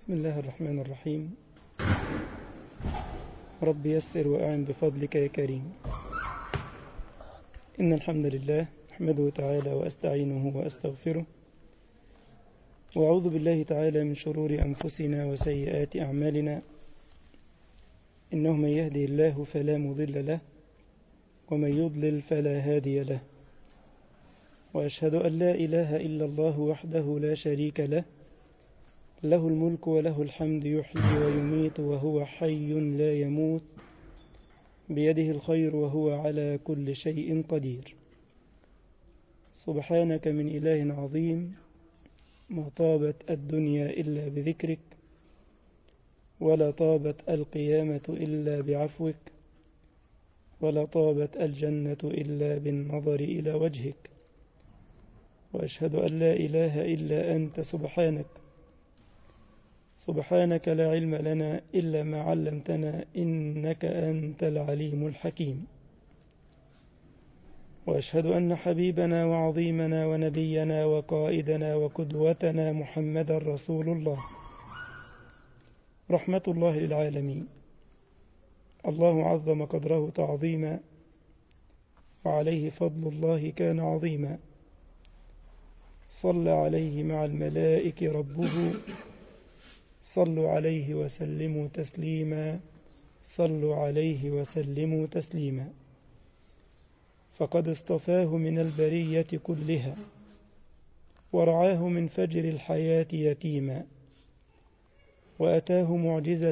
بسم الله الرحمن الرحيم. رب يسر وأعن بفضلك يا كريم. إن الحمد لله أحمده تعالى وأستعينه وأستغفره، وأعوذ بالله تعالى من شرور أنفسنا وسيئات أعمالنا. إنه من يهده الله فلا مضل له، ومن يضلل فلا هادي له، وأشهد أن لا إله إلا الله وحده لا شريك له، له الملك وله الحمد، يحيي ويميت وهو حي لا يموت، بيده الخير وهو على كل شيء قدير. سبحانك من إله عظيم، ما طابت الدنيا إلا بذكرك، ولا طابت القيامة إلا بعفوك، ولا طابت الجنة إلا بالنظر إلى وجهك. وأشهد أن لا إله إلا أنت سبحانك لا علم لنا إلا ما علمتنا، إنك أنت العليم الحكيم. وأشهد أن حبيبنا وعظيمنا ونبينا وقائدنا وقدوتنا محمد رسول الله، رحمة الله للعالمين. الله عظم قدره تعظيما، وعليه فضل الله كان عظيما. صلى عليه مع الملائكة ربه، صلوا عليه وسلموا تسليما، صلوا عليه وسلموا تسليما. فقد اصطفاه من البرية كلها، ورعاه من فجر الحياة يتيما، وأتاه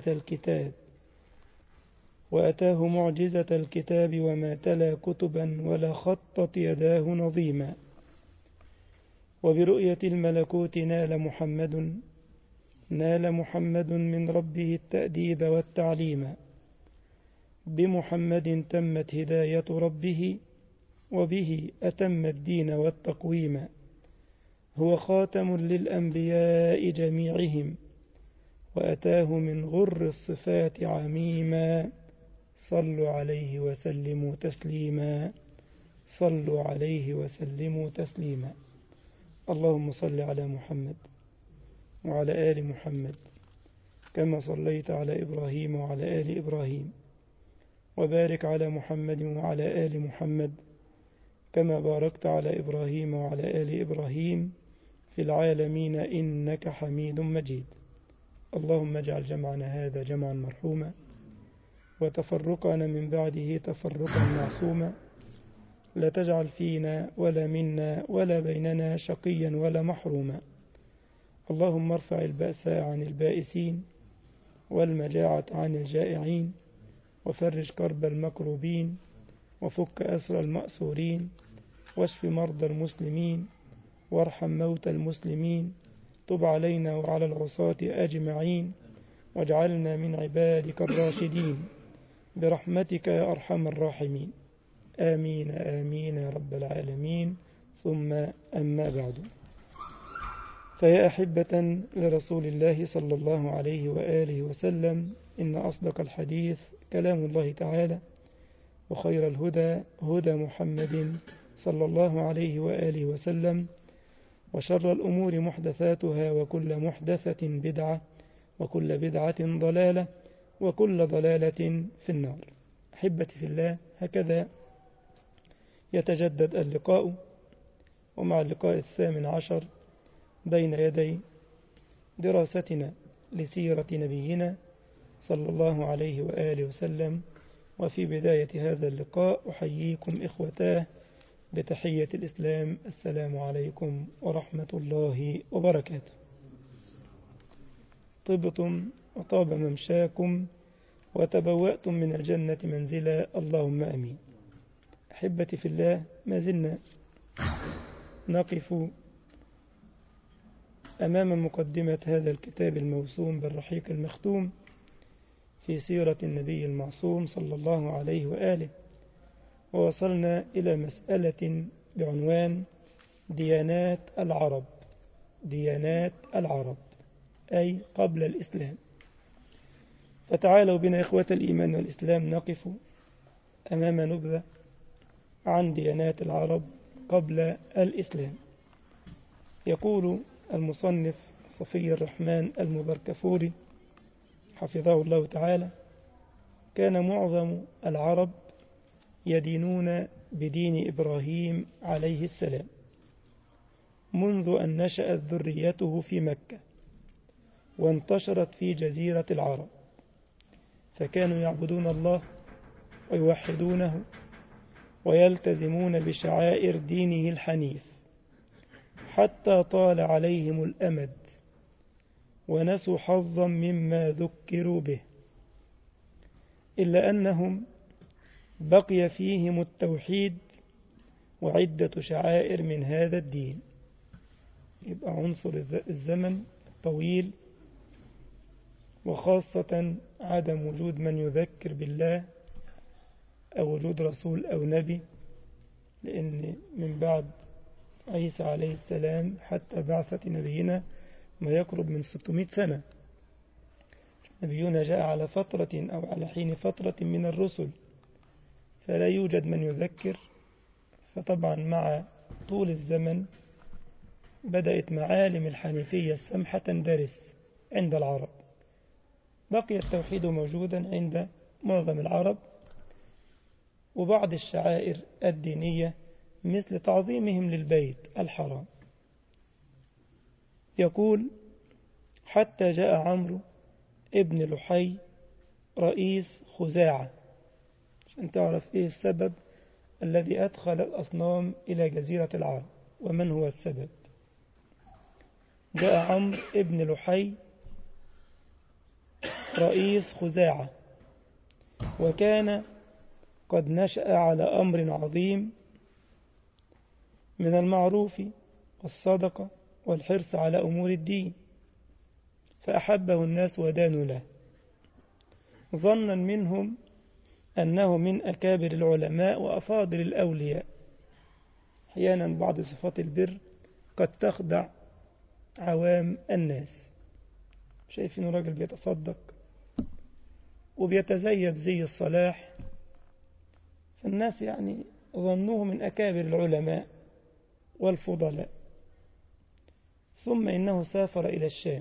معجزة الكتاب وما تلا كتبا ولا خطت يداه نظيما. وبرؤية الملكوت نال محمد من ربه التأديب والتعليم. بمحمد تمت هداية ربه، وبه أتم الدين والتقويم. هو خاتم للأنبياء جميعهم، وأتاه من غر الصفات عميما. صلوا عليه وسلموا تسليما، صلوا عليه وسلموا تسليما. اللهم صل على محمد وعلى آل محمد، كما صليت على إبراهيم وعلى آل إبراهيم، وبارك على محمد وعلى آل محمد، كما باركت على إبراهيم وعلى آل إبراهيم في العالمين إنك حميد مجيد. اللهم اجعل جمعنا هذا جمعا مرحوما، وتفرقنا من بعده تفرقا معصوما. لا تجعل فينا ولا منا ولا بيننا شقيا ولا محروما. اللهم ارفع البأساء عن البائسين، والمجاعة عن الجائعين، وفرج كرب المكروبين، وفك أسر المأسورين، واشف مرضى المسلمين، وارحم موتى المسلمين. تب علينا وعلى العصاة أجمعين، واجعلنا من عبادك الراشدين برحمتك يا أرحم الراحمين. آمين آمين يا رب العالمين. ثم أما بعد، فيا أحبة لرسول الله صلى الله عليه وآله وسلم، إن أصدق الحديث كلام الله تعالى، وخير الهدى هدى محمد صلى الله عليه وآله وسلم، وشر الأمور محدثاتها، وكل محدثة بدعة، وكل بدعة ضلالة، وكل ضلالة في النار. أحبتي في الله، هكذا يتجدد اللقاء، ومع اللقاء 18 بين يدي دراستنا لسيرة نبينا صلى الله عليه وآله وسلم. وفي بداية هذا اللقاء أحييكم إخوتاه بتحية الإسلام: السلام عليكم ورحمة الله وبركاته. طبتم وطاب ممشاكم، وتبوأتم من الجنة منزلا، اللهم أمين. أحبتي في الله، ما زلنا نقف أمام مقدمة هذا الكتاب الموسوم بالرحيق المختوم في سيرة النبي المعصوم صلى الله عليه وآله، ووصلنا إلى مسألة بعنوان ديانات العرب. ديانات العرب أي قبل الإسلام. فتعالوا بنا إخوة الإيمان والإسلام نقف أمام نبذة عن ديانات العرب قبل الإسلام. يقول المصنف صفي الرحمن المباركفوري حفظه الله تعالى، كان معظم العرب يدينون بدين إبراهيم عليه السلام منذ أن نشأت ذريته في مكة وانتشرت في جزيرة العرب، فكانوا يعبدون الله ويوحدونه ويلتزمون بشعائر دينه الحنيف، حتى طال عليهم الأمد ونسوا حظا مما ذكروا به، إلا أنهم بقي فيهم التوحيد وعدة شعائر من هذا الدين. يبقى عنصر الزمن الطويل، وخاصة عدم وجود من يذكر بالله أو وجود رسول أو نبي، لأن من بعد عيسى عليه السلام حتى بعثة نبينا ما يقرب من 600 سنة. نبينا جاء على فترة أو على حين فترة من الرسل، فلا يوجد من يذكر. فطبعا مع طول الزمن بدأت معالم الحنيفية السمحة تندرس عند العرب، بقي التوحيد موجودا عند معظم العرب، وبعض الشعائر الدينية مثل تعظيمهم للبيت الحرام. يقول: حتى جاء عمرو ابن لحي رئيس خزاعة، عشان تعرف إيه السبب الذي أدخل الأصنام إلى جزيرة العرب ومن هو السبب. جاء عمرو ابن لحي رئيس خزاعة، وكان قد نشأ على أمر عظيم من المعروف والصدقة والحرص على أمور الدين، فأحبه الناس ودانوا له، ظنا منهم أنه من أكابر العلماء وأفاضل الأولياء. أحيانا بعض صفات البر قد تخدع عوام الناس، شايفين راجل بيتصدق وبيتزيد زي الصلاح، فالناس يعني ظنوه من أكابر العلماء والفضلاء. ثم إنه سافر إلى الشام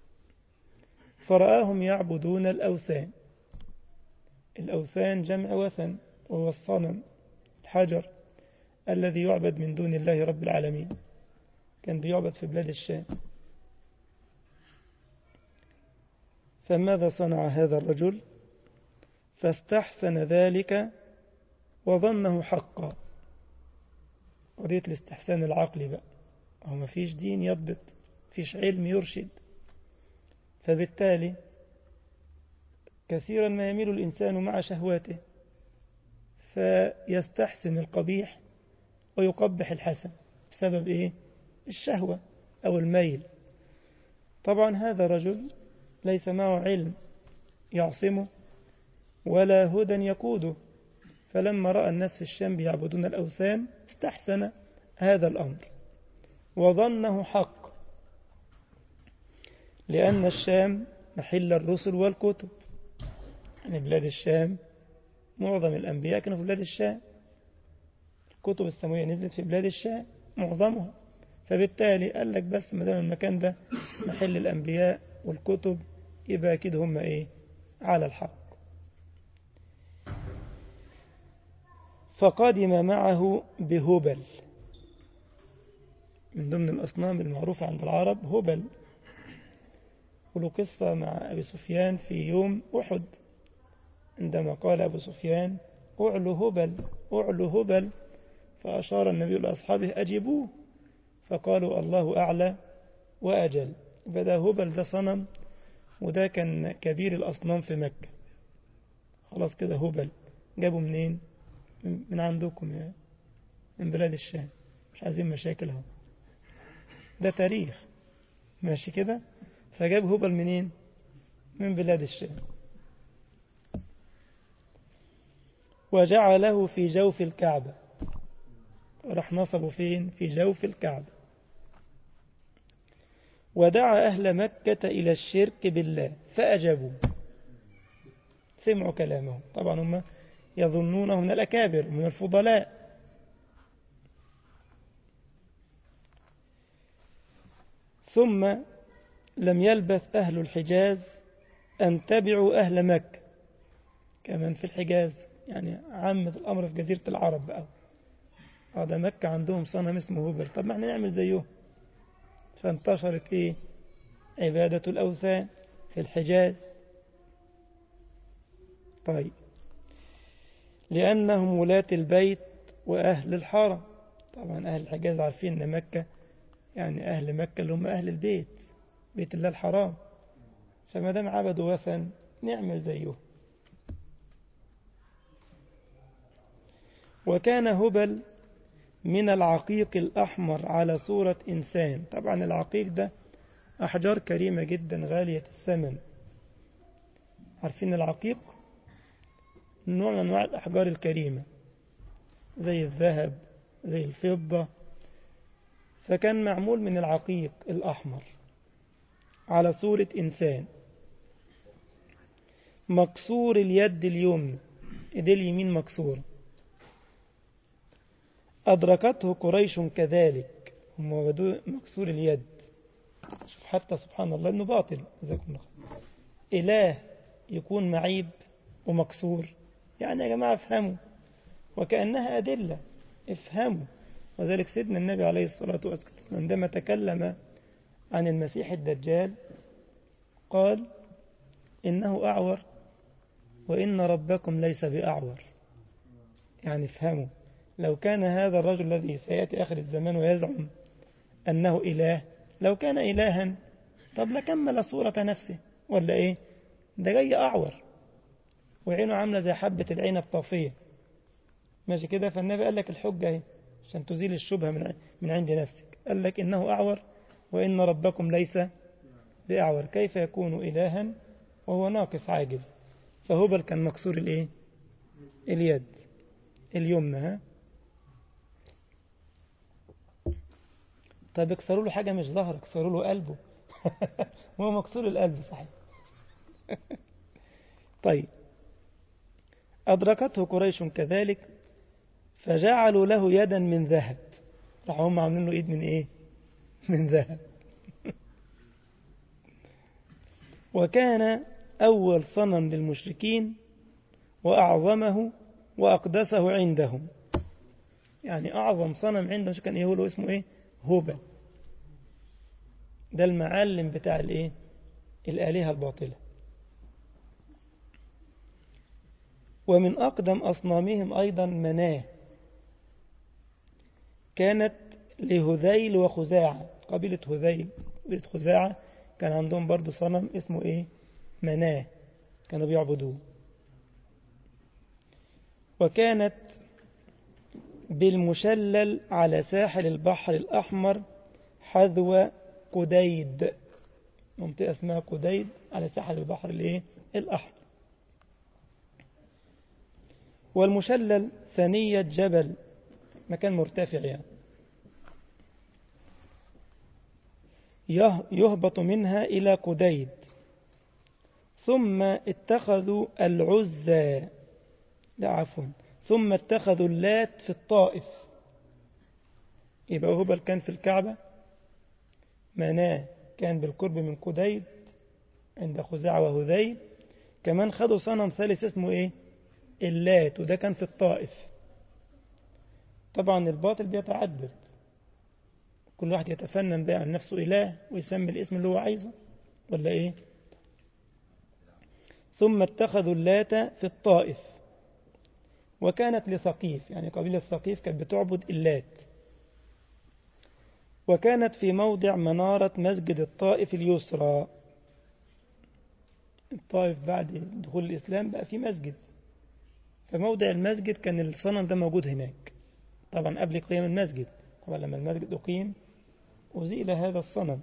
فرآهم يعبدون الأوثان. الأوثان جمع وثن، وهو الصنم الحجر الذي يعبد من دون الله رب العالمين، كان بيعبد في بلاد الشام. فماذا صنع هذا الرجل؟ فاستحسن ذلك وظنه حقا. قضية الاستحسان العقلي بقى، أو ما فيش دين يضبط، فيش علم يرشد، فبالتالي كثيرا ما يميل الإنسان مع شهواته فيستحسن القبيح ويقبح الحسن بسبب إيه؟ الشهوة أو الميل. طبعا هذا رجل ليس معه علم يعصمه ولا هدى يقوده، فلما رأى الناس في الشام بيعبدون الأوثان استحسن هذا الأمر وظنه حق، لأن الشام محل الرسل والكتب، يعني بلاد الشام معظم الأنبياء كانوا في بلاد الشام، الكتب السماوية نزلت في بلاد الشام معظمها، فبالتالي قال لك بس ما دام المكان ده محل الأنبياء والكتب يبقى أكيد هم إيه؟ على الحق. فقدم معه بهبل، من ضمن الأصنام المعروفة عند العرب هبل، وله قصة مع أبي سفيان في يوم أحد، عندما قال أبو سفيان: أعلو هبل أعلو هبل، فأشار النبي لأصحابه: أجيبوه، فقالوا: الله أعلى وأجل. فده هبل ده صنم، وده كان كبير الأصنام في مكة. خلاص كده هبل جابوا منين؟ من عندكم يا من بلاد الشام، مش عايزين مشاكل اهو، ده تاريخ ماشي كده. فجاب هبل منين؟ من بلاد الشام. وجعله في جوف الكعبة، راح نصبه فين؟ في جوف الكعبة. ودعا أهل مكة إلى الشرك بالله فأجابوا، سمعوا كلامه، طبعا هم يظنونه من الأكابر من الفضلاء. ثم لم يلبث أهل الحجاز أن تبعوا أهل مكة كمان في الحجاز، يعني عامة الأمر في جزيرة العرب بقى. هذا مكة عندهم صنم اسمه هبل، طب ما احنا نعمل زيه. فانتشرت ايه؟ عبادة الأوثان في الحجاز. طيب، لأنهم ولاة البيت وأهل الحرم. طبعا أهل الحجاز عارفين أن مكة يعني أهل مكة اللي هم أهل البيت، بيت الله الحرام، فما دام عبدوا وثن نعمل زيه. وكان هبل من العقيق الأحمر على صورة إنسان. طبعا العقيق ده أحجار كريمة جدا غالية الثمن. عارفين العقيق نوع من أنواع الأحجار الكريمة زي الذهب زي الفضة، فكان معمول من العقيق الأحمر على صورة إنسان مكسور اليد اليمنى، إيديه اليمين مكسورة. أدركته قريش كذلك، هم وجدوه مكسور اليد. شوف حتى سبحان الله إنه باطل، إله يكون معيب ومكسور، يعني يا جماعة افهموا، وكأنها أدلة، افهموا. وذلك سيدنا النبي عليه الصلاة والسلام عندما تكلم عن المسيح الدجال قال إنه أعور وإن ربكم ليس بأعور. يعني افهموا، لو كان هذا الرجل الذي سيأتي آخر الزمان ويزعم أنه إله، لو كان إلها طب لكمل صورة نفسه ولا إيه؟ ده جاي أعور وعينه عاملة زي حبة العنب طافية، ماشي كده. فالنبي قال لك الحجة اهي عشان تزيل الشبهة من عند نفسك، قال لك إنه أعور وإن ربكم ليس بأعور، كيف يكون إلها وهو ناقص عاجز؟ فهبل كان مكسور الإيه؟ اليد اليمنى. ها؟ طيب اكسروا له حاجة مش ظهر، اكسروا له قلبه هو مكسور القلب صحيح طيب، أدركته قريش كذلك فجعلوا له يدا من ذهب. راحوا هم عاملين له ايد من ايه؟ من ذهب. وكان أول صنم للمشركين وأعظمه وأقدسه عندهم، يعني أعظم صنم عندهم كان يقولوا اسمه إيه؟ هبل. ده المعلم بتاع الإيه؟ الآلهة الباطلة. ومن أقدم أصنامهم أيضا مناه، كانت لهذيل وخزاعة، قبيلة هذيل قبيلة خزاعة كان عندهم برضو صنم اسمه إيه؟ مناه، كانوا بيعبدوه. وكانت بالمشلل على ساحل البحر الأحمر حذو قديد، منطقة اسمها قديد على ساحل البحر الإيه؟ الأحمر. والمشلل ثنية جبل، مكان مرتفع يعني، يهبط منها إلى قديد. ثم اتخذوا العزى، لا عفوا، ثم اتخذوا اللات في الطائف. يبقى هبل كان في الكعبة، مناه كان بالقرب من قديد عند خزاعة وهذيل، كمان خدوا صنم ثالث اسمه ايه؟ اللات، وده كان في الطائف. طبعا الباطل بيتعدد، كل واحد يتفنن بقى عن نفسه إله ويسمي الاسم اللي هو عايزه ولا ايه؟ ثم اتخذوا اللات في الطائف، وكانت لثقيف، يعني قبيلة ثقيف كانت بتعبد اللات. وكانت في موضع منارة مسجد الطائف اليسرى. الطائف بعد دخول الإسلام بقى في مسجد، فموضع المسجد كان الصنم ده موجود هناك. طبعا قبل قيام المسجد، طبعا لما المسجد أقيم أزيل هذا الصنم.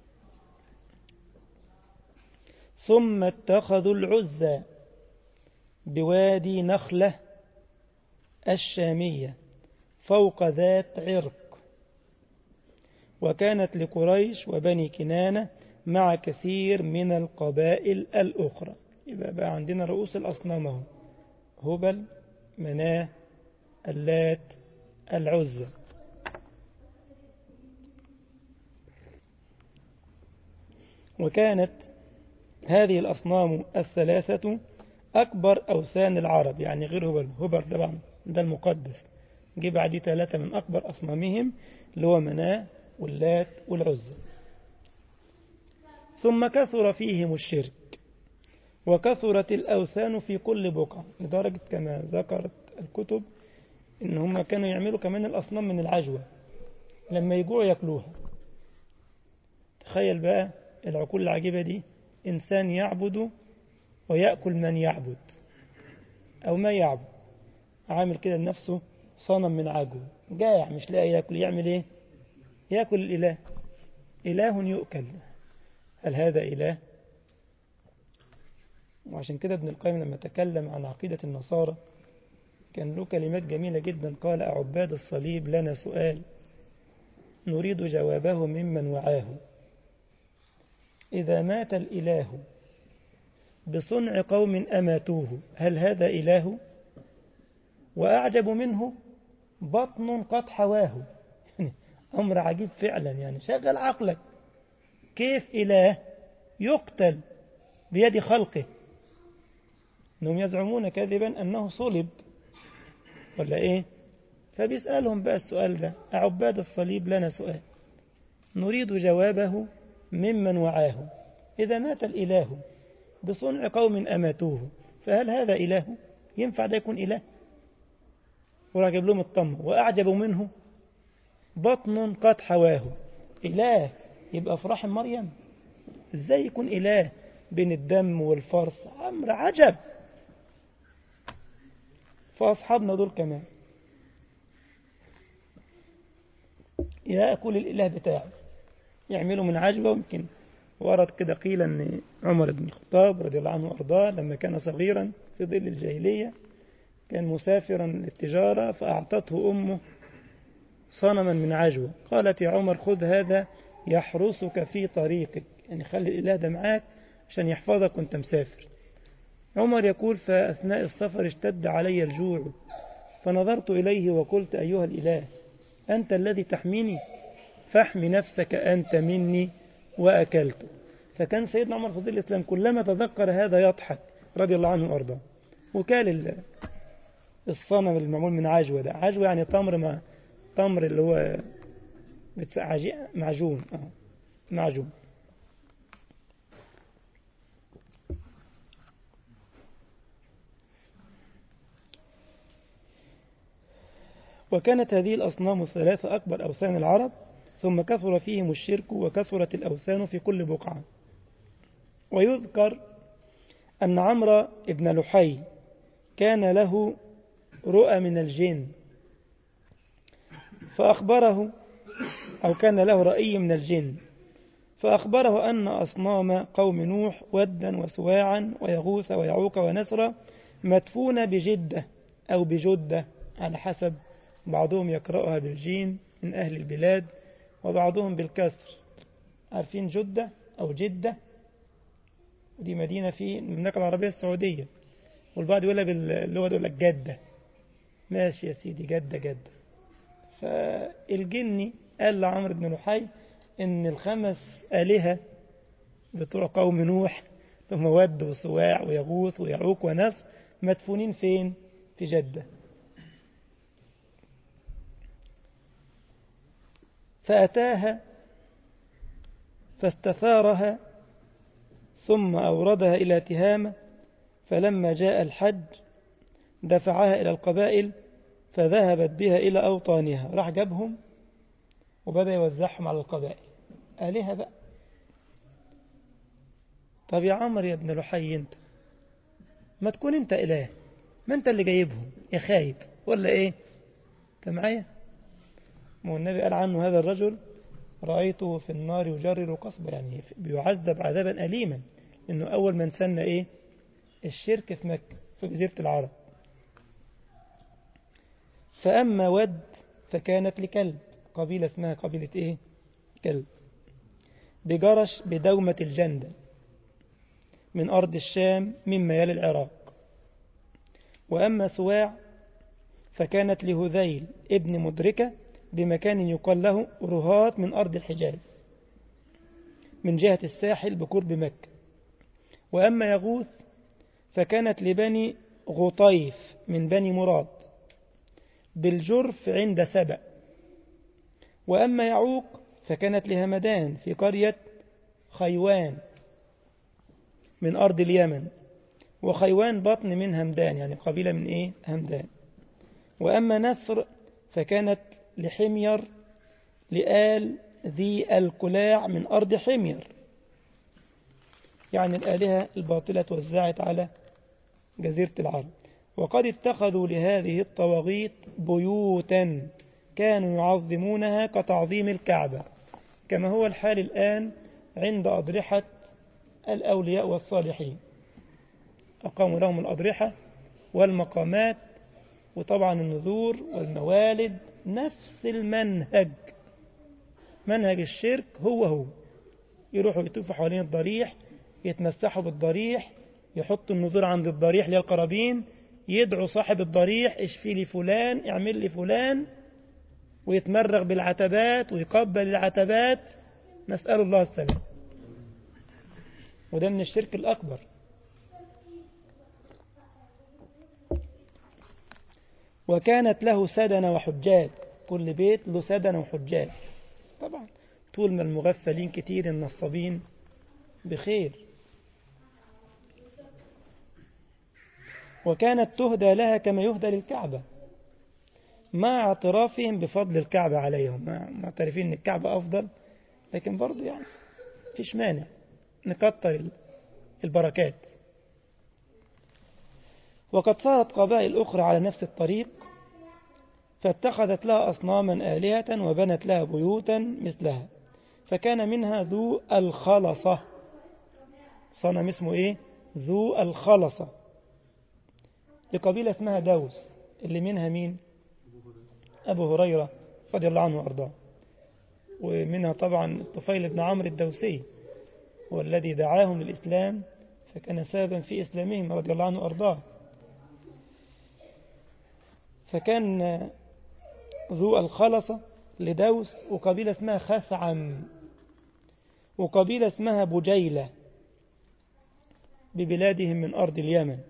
ثم اتخذوا العزى بوادي نخلة الشامية فوق ذات عرق، وكانت لقريش وبني كنانة مع كثير من القبائل الأخرى. يبقى بقى عندنا رؤوس الأصنام: هبل، مناه، اللات، العزى. وكانت هذه الأصنام الثلاثة أكبر أوثان العرب، يعني غير هبل. هبل طبعا ده المقدس، جه بعديه 3 من أكبر أصنامهم اللي هو مناة واللات والعزى. ثم كثر فيهم الشرك وكثرت الأوثان في كل بقعة، لدرجة كما ذكرت الكتب إن هم كانوا يعملوا كمان الأصنام من العجوة، لما يجوعوا يأكلوها. تخيل بقى العقول العجيبة دي، إنسان يعبد ويأكل من يعبد أو ما يعبد، عامل كده لنفسه صنم من عجوة، جاع مش لاقي يأكل، يعمل إيه؟ يأكل الإله. إله يؤكل، هل هذا إله؟ وعشان كده ابن القيم لما تكلم عن عقيدة النصارى كان له كلمات جميلة جدا، قال: أعباد الصليب لنا سؤال نريد جوابه ممن وعاه، إذا مات الإله بصنع قوم أماتوه هل هذا إله؟ وأعجب منه بطن قد حواه. أمر عجيب فعلا، يعني شغل عقلك، كيف إله يقتل بيد خلقه؟ أنهم يزعمون كذبا أنه صلب ولا إيه؟ فبيسألهم بقى السؤال ده: أعباد الصليب لنا سؤال نريد جوابه ممن وعاه، إذا مات الإله بصنع قوم أماتوه فهل هذا إله؟ ينفع ده يكون إله؟ وراجب لهم الطمة: وأعجب منه بطن قد حواه. إله يبقى في رحم مريم؟ إزاي يكون إله بين الدم والفرس؟ أمر عجب. فأصحابنا دول كمان يأكل الإله بتاعه، يعملوا من عجبة. ويمكن ورد كده قيل أن عمر بن الخطاب رضي الله عنه وأرضاه لما كان صغيرا في ظل الجاهلية كان مسافرا للتجارة، فأعطته أمه صنما من عجوة، قالت: يا عمر خذ هذا يحرسك في طريقك، يعني خلي الإله ده معاك عشان يحفظك وانت مسافر. عمر يقول: فأثناء السفر اشتد علي الجوع، فنظرت إليه وقلت: أيها الإله أنت الذي تحميني، فاحمي نفسك أنت مني، وأكلت. فكان سيدنا عمر فضيل الإسلام كلما تذكر هذا يضحك رضي الله عنه وأرضاه. وكال الصنم المعمول من عجوة، ده عجوة يعني تمر اللي هو معجون، معجون. وكانت هذه الأصنام الثلاثة أكبر أوثان العرب، ثم كثر فيهم الشرك وكثرت الأوثان في كل بقعة. ويذكر أن عمرو بن لحي كان له رؤى من الجن، فأخبره، أو كان له رأي من الجن فأخبره أن أصنام قوم نوح ودا وسواعا ويغوث ويعوق ونسرا مدفونة بجدة أو بجدة على حسب، بعضهم يقرأها بالجيم من أهل البلاد وبعضهم بالكسر. عارفين جدة أو جدة؟ دي مدينة في المملكة العربية السعودية، والبعض يقولها باللغة يقول لك جدة. ماشي يا سيدي، جدة جدة. فالجني قال لعمرو بن لحي إن ال5 آلهة بتوع قوم نوح ثم ود وسواع ويغوث ويعوق ونسر مدفونين فين؟ في جدة. فأتاها فاستثارها ثم أوردها إلى تهامة، فلما جاء الحج دفعها إلى القبائل فذهبت بها إلى أوطانها، راح جابهم وبدأ يوزعهم على القبائل. آلهة بقى. طب يا عمرو يا ابن لحي، انت ما تكون انت إله، ما انت اللي جايبهم يا خايب ولا ايه؟ انت معايا؟ ما هو النبي قال عنه هذا الرجل رأيته في النار يجرر قصبا، يعني بيعذب عذابا أليما، انه أول من سن ايه؟ الشرك في مكة في جزيرة العرب. فأما ود فكانت لكلب، قبيلة اسمها قبيلة ايه؟ كلب، بجرش بدومة الجندل من أرض الشام مما يلي العراق. وأما سواع فكانت لهذيل ابن مدركة بمكان يقال له رهات من أرض الحجاز. من جهة الساحل بقرب مكة. وأما يغوث فكانت لبني غطيف من بني مراد بالجرف عند سبأ. وأما يعوق فكانت لهمدان في قرية خيوان من أرض اليمن، وخيوان بطن من همدان، يعني قبيلة من إيه؟ همدان. وأما نسر فكانت لحمير لآل ذي القلاع من أرض حمير، يعني الآلهة الباطلة توزعت على جزيرة العرب. وقد اتخذوا لهذه الطواغيت بيوتا كانوا يعظمونها كتعظيم الكعبة، كما هو الحال الآن عند أضرحة الأولياء والصالحين. أقاموا لهم الأضرحة والمقامات، وطبعا النذور والموالد نفس المنهج، منهج الشرك هو يروحوا يطوفوا حوالين الضريح، يتمسحوا بالضريح، يحطوا النذور عند الضريح للقرابين، يدعوا صاحب الضريح اشفي لي فلان، اعمل لي فلان، ويتمرغ بالعتبات ويقبل العتبات. نسأل الله السلام. وده من الشرك الأكبر. وكانت له سدنة وحجاج، كل بيت له سدنة وحجاج. طبعا طول ما المغفلين كتير النصابين بخير. وكانت تهدى لها كما يهدى للكعبة، مع اعترافهم بفضل الكعبة عليهم، معترفين ان الكعبة أفضل، لكن برضو يعني فيش مانع نكتر البركات. وقد صارت قبائل أخرى على نفس الطريق، فاتخذت لها أصناما آلهة وبنت لها بيوتا مثلها. فكان منها ذو الخلصة، صنم اسمه إيه؟ ذو الخلصة، لقبيلة اسمها دوس، اللي منها مين؟ أبو هريرة رضي الله عنه وأرضاه. ومنها طبعا الطفيل بن عمرو الدوسي، هو الذي دعاهم للإسلام فكان سببا في إسلامهم رضي الله عنه وأرضاه. فكان ذو الخلصة لدوس، وقبيلة اسمها خثعم، وقبيلة اسمها بجيلة ببلادهم من أرض اليمن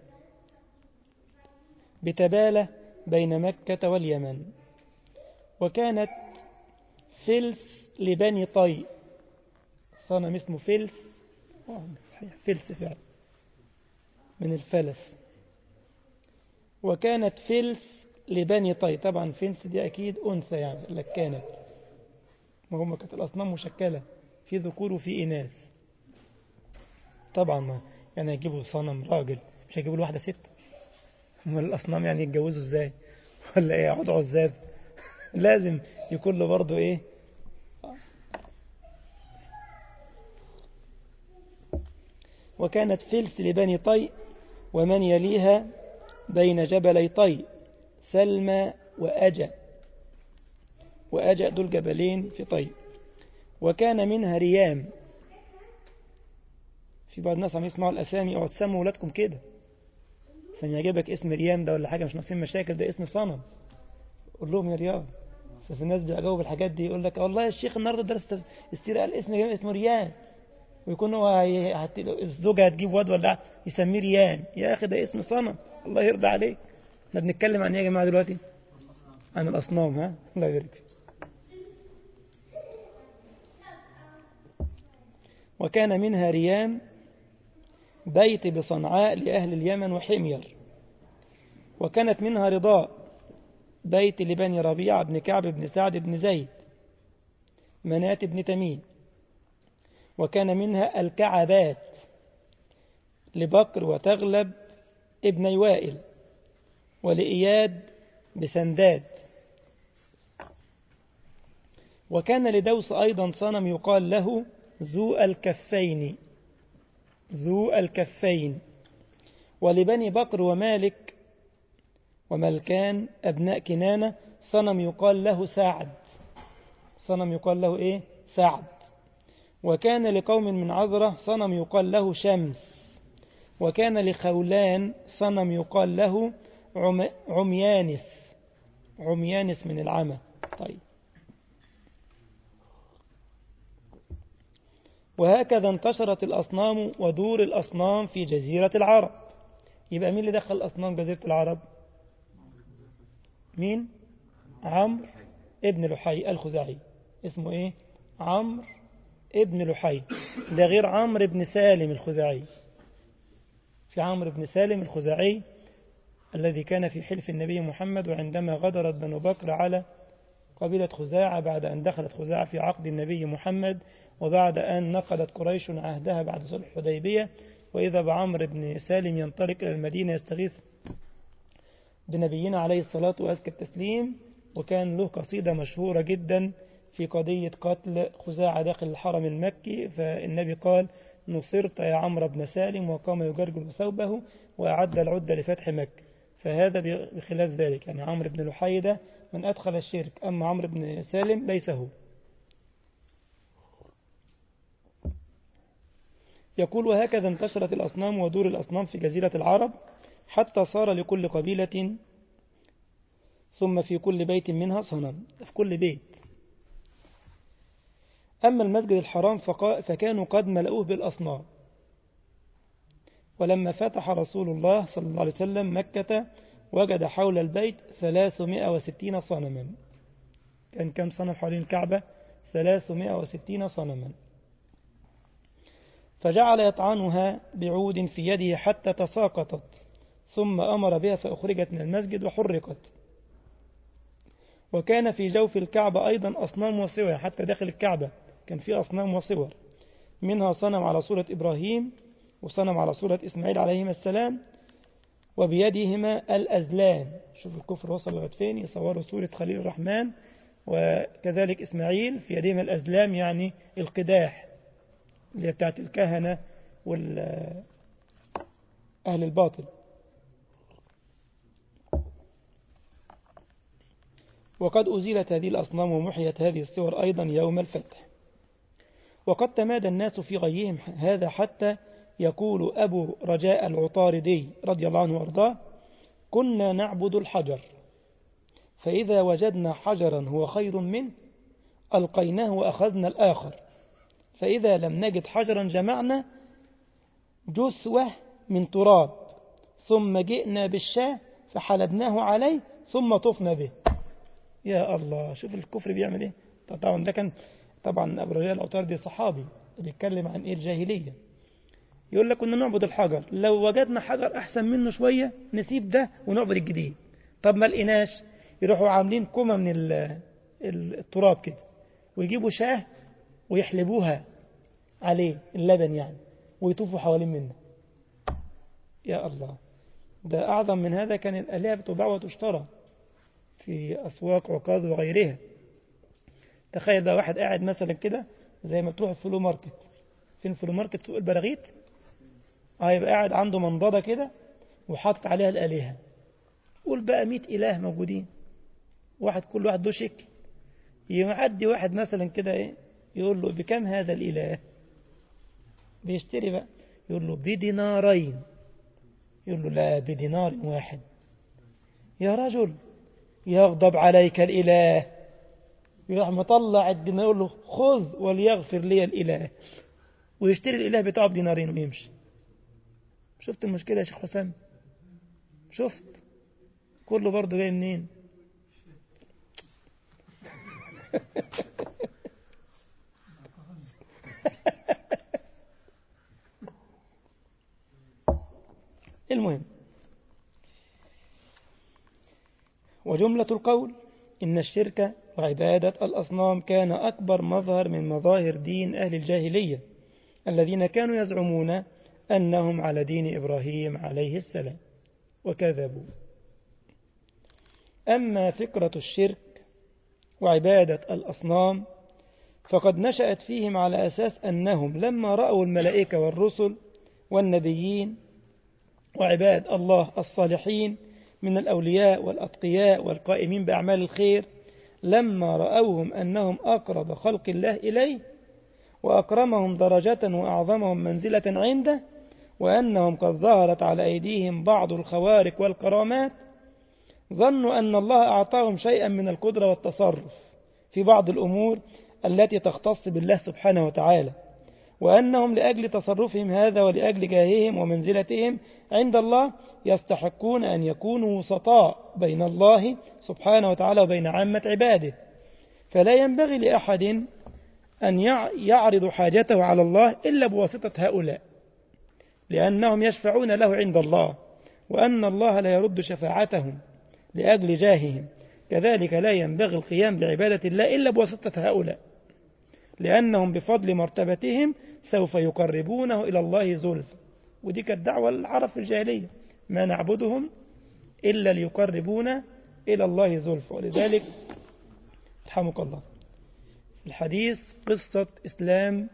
بتبالة بين مكة واليمن. وكانت فلس لبني طي، صنم اسمه فلس، صحيح فلس فعلا من الفلس. وكانت فلس لبني طي، طبعا فلس دي أكيد أنثى، يعني لك كانت، ما هم كانت الأصنام مشكلة في ذكور وفي إناث. طبعا ما يعني يجيبوا صنم راجل، مش هيجيبوا له واحدة ست. هم الأصنام يعني يتجوزوا ازاي ولا ايه، يقعدوا عزاب؟ لازم يكون له برضه ايه. وكانت فلس لبني طي ومن يليها بين جبلي طي سلمى وأجا، وأجا دول جبلين في طي. وكان منها ريام، في بعض الناس عم يسمعوا الأسامي اوعوا تسموا ولادكم كده عشان يعجبك اسم ريام ده ولا حاجة، مش ناقصين مشاكل، ده اسم صنم، قول لهم يا ريام. ففي الناس بيعجبوا بالحاجات دي، يقول لك والله الشيخ النهارده درس السيرة قال اسمه ريان، ويكون هو الزوجة هتجيب واد ولا يسميه ريان. يا أخي ده اسم صنم، الله يرضى عليك. احنا بنتكلم عن ايه يا جماعة دلوقتي؟ عن الأصنام. ها، الله يبارك فيك. وكان منها ريام بيت بصنعاء لأهل اليمن وحمير. وكانت منها رضاء بيت لبني ربيعة بن كعب بن سعد بن زيد مناة بن تميم. وكان منها الكعبات لبكر وتغلب ابن وائل ولإياد بسنداد. وكان لدوس أيضا صنم يقال له ذو الكفين، ذو الكفين. ولبني بكر ومالك وملكان أبناء كنانة صنم يقال له سعد، صنم يقال له إيه؟ سعد. وكان لقوم من عذرة صنم يقال له شمس. وكان لخولان صنم يقال له عميانس، عميانس من العمى. طيب، وهكذا انتشرت الأصنام ودور الأصنام في جزيرة العرب. يبقى مين اللي دخل الأصنام جزيرة العرب؟ مين؟ عمرو ابن لحي الخزاعي. اسمه ايه؟ عمرو ابن لحي. ده غير عمرو بن سالم الخزاعي. في عمرو بن سالم الخزاعي الذي كان في حلف النبي محمد، وعندما غدرت بنو بكر على قبيلة خزاعة بعد أن دخلت خزاعة في عقد النبي محمد، وبعد أن نقضت قريش عهدها بعد صلح الحديبية، وإذا بعمرو بن سالم ينطلق إلى المدينة يستغيث بنبينا عليه الصلاة وأزكى التسليم. وكان له قصيدة مشهورة جدا في قضية قتل خزاعة داخل الحرم المكي، فالنبي قال: نصرت يا عمرو بن سالم، وقام يجرجل ثوبه وأعد العدة لفتح مكة. فهذا بخلاف ذلك، يعني عمرو بن لحي ده من أدخل الشرك، أما عمرو بن سالم ليس هو. يقول: وهكذا انتشرت الأصنام ودور الأصنام في جزيرة العرب، حتى صار لكل قبيلة ثم في كل بيت منها صنم، في كل بيت. أما المسجد الحرام فكانوا قد ملأوه بالأصنام. ولما فتح رسول الله صلى الله عليه وسلم مكة وجد حول البيت 360 صنما. كان كم صنم حوالين الكعبة؟ 360 صنما. فجعل يطعنها بعود في يده حتى تساقطت، ثم أمر بها فأخرجت من المسجد وحرقت. وكان في جوف الكعبة أيضا أصنام وصور، حتى داخل الكعبة كان في أصنام وصور، منها صنم على صورة إبراهيم وصنم على صورة إسماعيل عليهما السلام، وبيدهما الأزلام. شوف الكفر وصل لغاية فين، يصوروا صورة خليل الرحمن وكذلك إسماعيل في يدهما الأزلام، يعني القداح اللي بتاعت الكهنة والأهل الباطل. وقد أزيلت هذه الأصنام ومحيت هذه الصور أيضا يوم الفتح. وقد تمادى الناس في غيهم هذا، حتى يقول أبو رجاء العطاردي رضي الله عنه وارضاه: كنا نعبد الحجر، فإذا وجدنا حجرا هو خير منه ألقيناه وأخذنا الآخر، فإذا لم نجد حجرا جمعنا جثوة من تراب، ثم جئنا بالشاة فحلبناه عليه ثم طفنا به. يا الله، شوف الكفر بيعمل ايه. طبعا ده كان طبعا أبو رجاء العطاردي صحابي بيتكلم عن ايه الجاهلية. يقول لك كنا نعبد الحجر، لو وجدنا حجر أحسن منه شوية نسيب ده ونعبد الجديد. طب ما لقيناش، يروحوا عاملين كومة من التراب كده، ويجيبوا شاه ويحلبوها عليه اللبن يعني، ويطوفوا حوالين منه. يا الله، ده أعظم من هذا. كان الآلهة بتباع وتشترى في أسواق عكاظ وغيرها. تخيل ده واحد قاعد مثلا كده زي ما تروح الفلو ماركت. فين الفلو ماركت؟ سوق البراغيث. يبقى قاعد عنده منضدة كده وحاطط عليها الآلهة. قول بقى 100 إله موجودين، كل واحد له شكل. يعدي واحد مثلا كده ايه، يقول له: بكم هذا الإله؟ بيشتري بقى، يقول له: بدينارين. يقول له: لا، بدينار واحد. يا رجل، يغضب عليك الإله، يروح مطلع الدينار يقول له: خذ وليغفر لي الإله، ويشتري الإله بتاعه بدينارين ويمشي. شفت المشكلة يا شيخ حسام؟ شفت كله برضه جاي منين؟ المهم، وجملة القول إن الشرك وعبادة الأصنام كان أكبر مظهر من مظاهر دين أهل الجاهلية الذين كانوا يزعمون أنهم على دين إبراهيم عليه السلام، وكذبوا. أما فكرة الشرك وعبادة الأصنام فقد نشأت فيهم على أساس أنهم لما رأوا الملائكة والرسل والنبيين وعباد الله الصالحين من الأولياء والأتقياء والقائمين بأعمال الخير، لما رأوهم أنهم أقرب خلق الله إليه وأكرمهم درجة وأعظمهم منزلة عنده، وأنهم قد ظهرت على أيديهم بعض الخوارق والكرامات، ظنوا أن الله أعطاهم شيئا من القدرة والتصرف في بعض الأمور التي تختص بالله سبحانه وتعالى، وأنهم لأجل تصرفهم هذا ولأجل جاههم ومنزلتهم عند الله يستحقون أن يكونوا وسطاء بين الله سبحانه وتعالى وبين عامة عباده، فلا ينبغي لأحد أن يعرض حاجته على الله إلا بواسطة هؤلاء، لأنهم يشفعون له عند الله، وأن الله لا يرد شفاعتهم لأجل جاههم. كذلك لا ينبغي القيام بعبادة الله إلا بواسطة هؤلاء، لأنهم بفضل مرتبتهم سوف يقربونه إلى الله زلفى. ودي كانت دعوة العرب في الجاهلية، ما نعبدهم إلا ليقربونا إلى الله زلفى. ولذلك رحمك الله الحديث قصة إسلام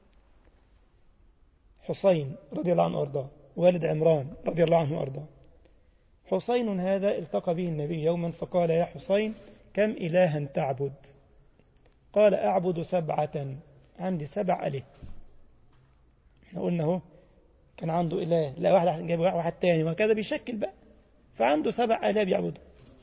حسين رضي الله عنه وأرضاه، والد عمران رضي الله عنه وأرضاه. حسين هذا التقى به النبي يوما فقال: يا حسين كم إلها تعبد؟ قال: أعبد 7، عندي 7 آلهة. احنا قلنا اهو كان عنده إله، لا واحد جاب واحد تاني وهكذا بيشكل بقى، فعنده 7 آلهة بيعبدوا.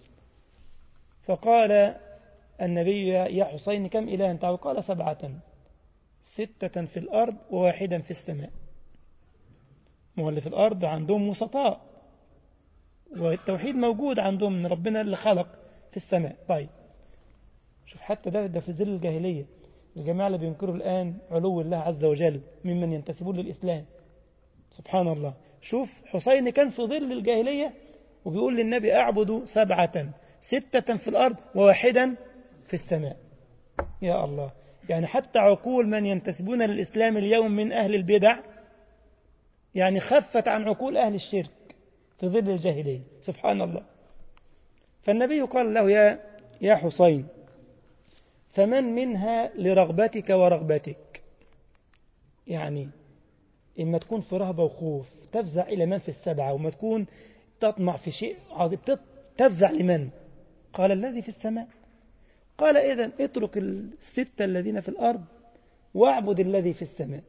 فقال النبي: يا حسين كم إلها تعبد؟ قال: 7، 6 في الأرض و1 في السماء. واللي في الأرض عندهم وسطاء، والتوحيد موجود عندهم من ربنا اللي خلق في السماء. طيب شوف حتى ده في ظل الجاهلية، الجماعة اللي بينكروا الآن علو الله عز وجل ممن ينتسبون للإسلام، سبحان الله. شوف حسين كان في ظل الجاهلية وبيقول للنبي: أعبد 7، 6 في الأرض و1 في السماء. يا الله، يعني حتى عقول من ينتسبون للإسلام اليوم من أهل البدع يعني خفت عن عقول أهل الشرك في ظل الجاهلية، سبحان الله. فالنبي قال له: يا حسين فمن منها لرغبتك ورغبتك؟ يعني إما تكون في رهبة وخوف تفزع إلى من في ال7، وما تكون تطمع في شيء عظيم تفزع لمن؟ قال: الذي في السماء. قال: إذن اترك 6 الذين في الأرض واعبد الذي في السماء،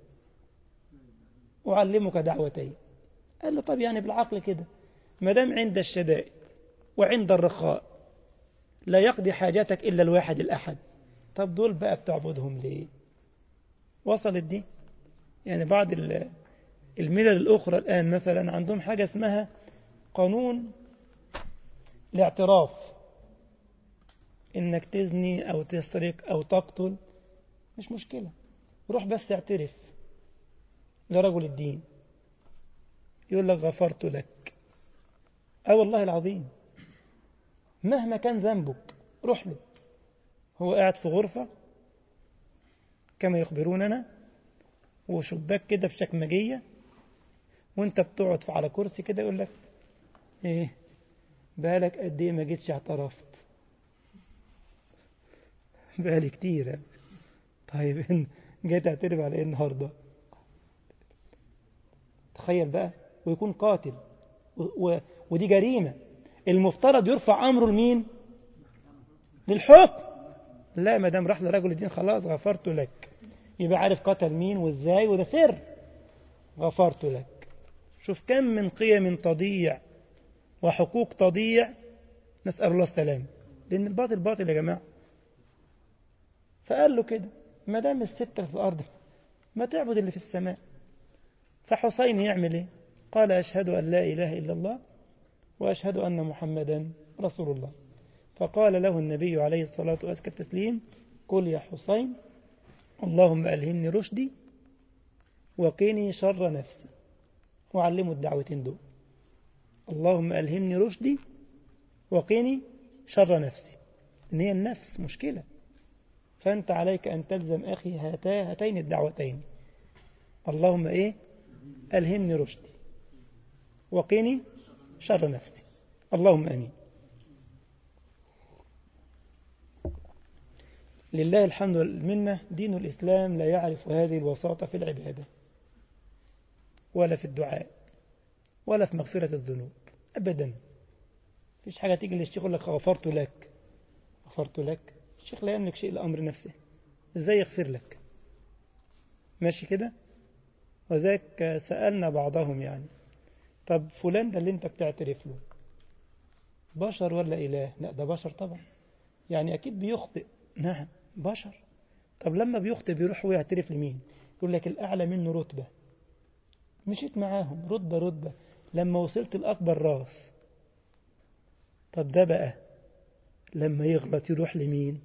أعلمك دعوتين. قال له: طب يعني بالعقل كده، ما دام عند الشدائد وعند الرخاء لا يقضي حاجتك إلا الواحد الأحد، طب دول بقى بتعبدهم ليه؟ وصلت دي؟ يعني بعض الملل الأخرى الآن مثلا عندهم حاجة اسمها قانون الاعتراف، إنك تزني أو تسرق أو تقتل مش مشكلة، روح بس اعترف لرجل الدين يقول لك: غفرت لك. والله العظيم مهما كان ذنبك روح له، هو قاعد في غرفة كما يخبروننا وشباك كده في شكمجية، وانت بتقعد على كرسي كده يقول لك: ايه بالك قد ايه ما جيتش اعترفت؟ بالي كتير. طيب جيت اعترف على ايه النهارده؟ تخيل بقى، ويكون قاتل ودي جريمة، المفترض يرفع أمره لمين؟ للحكم. لا، ما دام راح لرجل الدين خلاص غفرت لك، يبقى عارف قتل مين وازاي، وده سر. غفرت لك. شوف كم من قيم تضيع وحقوق تضيع، نسأل الله السلام، لأن الباطل باطل يا جماعة. فقال له كده: ما دام ال6 في الأرض ما تعبد اللي في السماء. فحسين يعمل ايه؟ قال: أشهد أن لا إله إلا الله وأشهد أن محمدا رسول الله. فقال له النبي عليه الصلاة والتسليم: قل يا حسين اللهم ألهمني رشدي وقني شر نفسي. وعلموا الدعوتين دول: اللهم ألهمني رشدي وقني شر نفسي. إن هي النفس مشكلة، فأنت عليك أن تلزم أخي هاتين الدعوتين: اللهم إيه؟ ألهمني رشدي وقني شر نفسي. اللهم أمين. لله الحمد والمنة، دين الإسلام لا يعرف هذه الوساطة في العبادة ولا في الدعاء ولا في مغفرة الذنوب أبدا. فيش حاجة تيجي للشيخ يقول لك: غفرت لك. غفرت لك؟ الشيخ لا يملك شيء لأمر نفسه، إزاي يغفر لك؟ ماشي كده. وذاك سألنا بعضهم يعني: طب فلان ده اللي انت بتعترف له بشر ولا إله؟ لا ده بشر طبعا، يعني أكيد بيخطئ. نعم بشر. طب لما بيخطئ بيروح ويعترف لمين؟ يقول لك الأعلى منه رتبة، مشيت معاهم رتبة رتبة لما وصلت الأكبر راس. طب ده بقى لما يغلط يروح لمين؟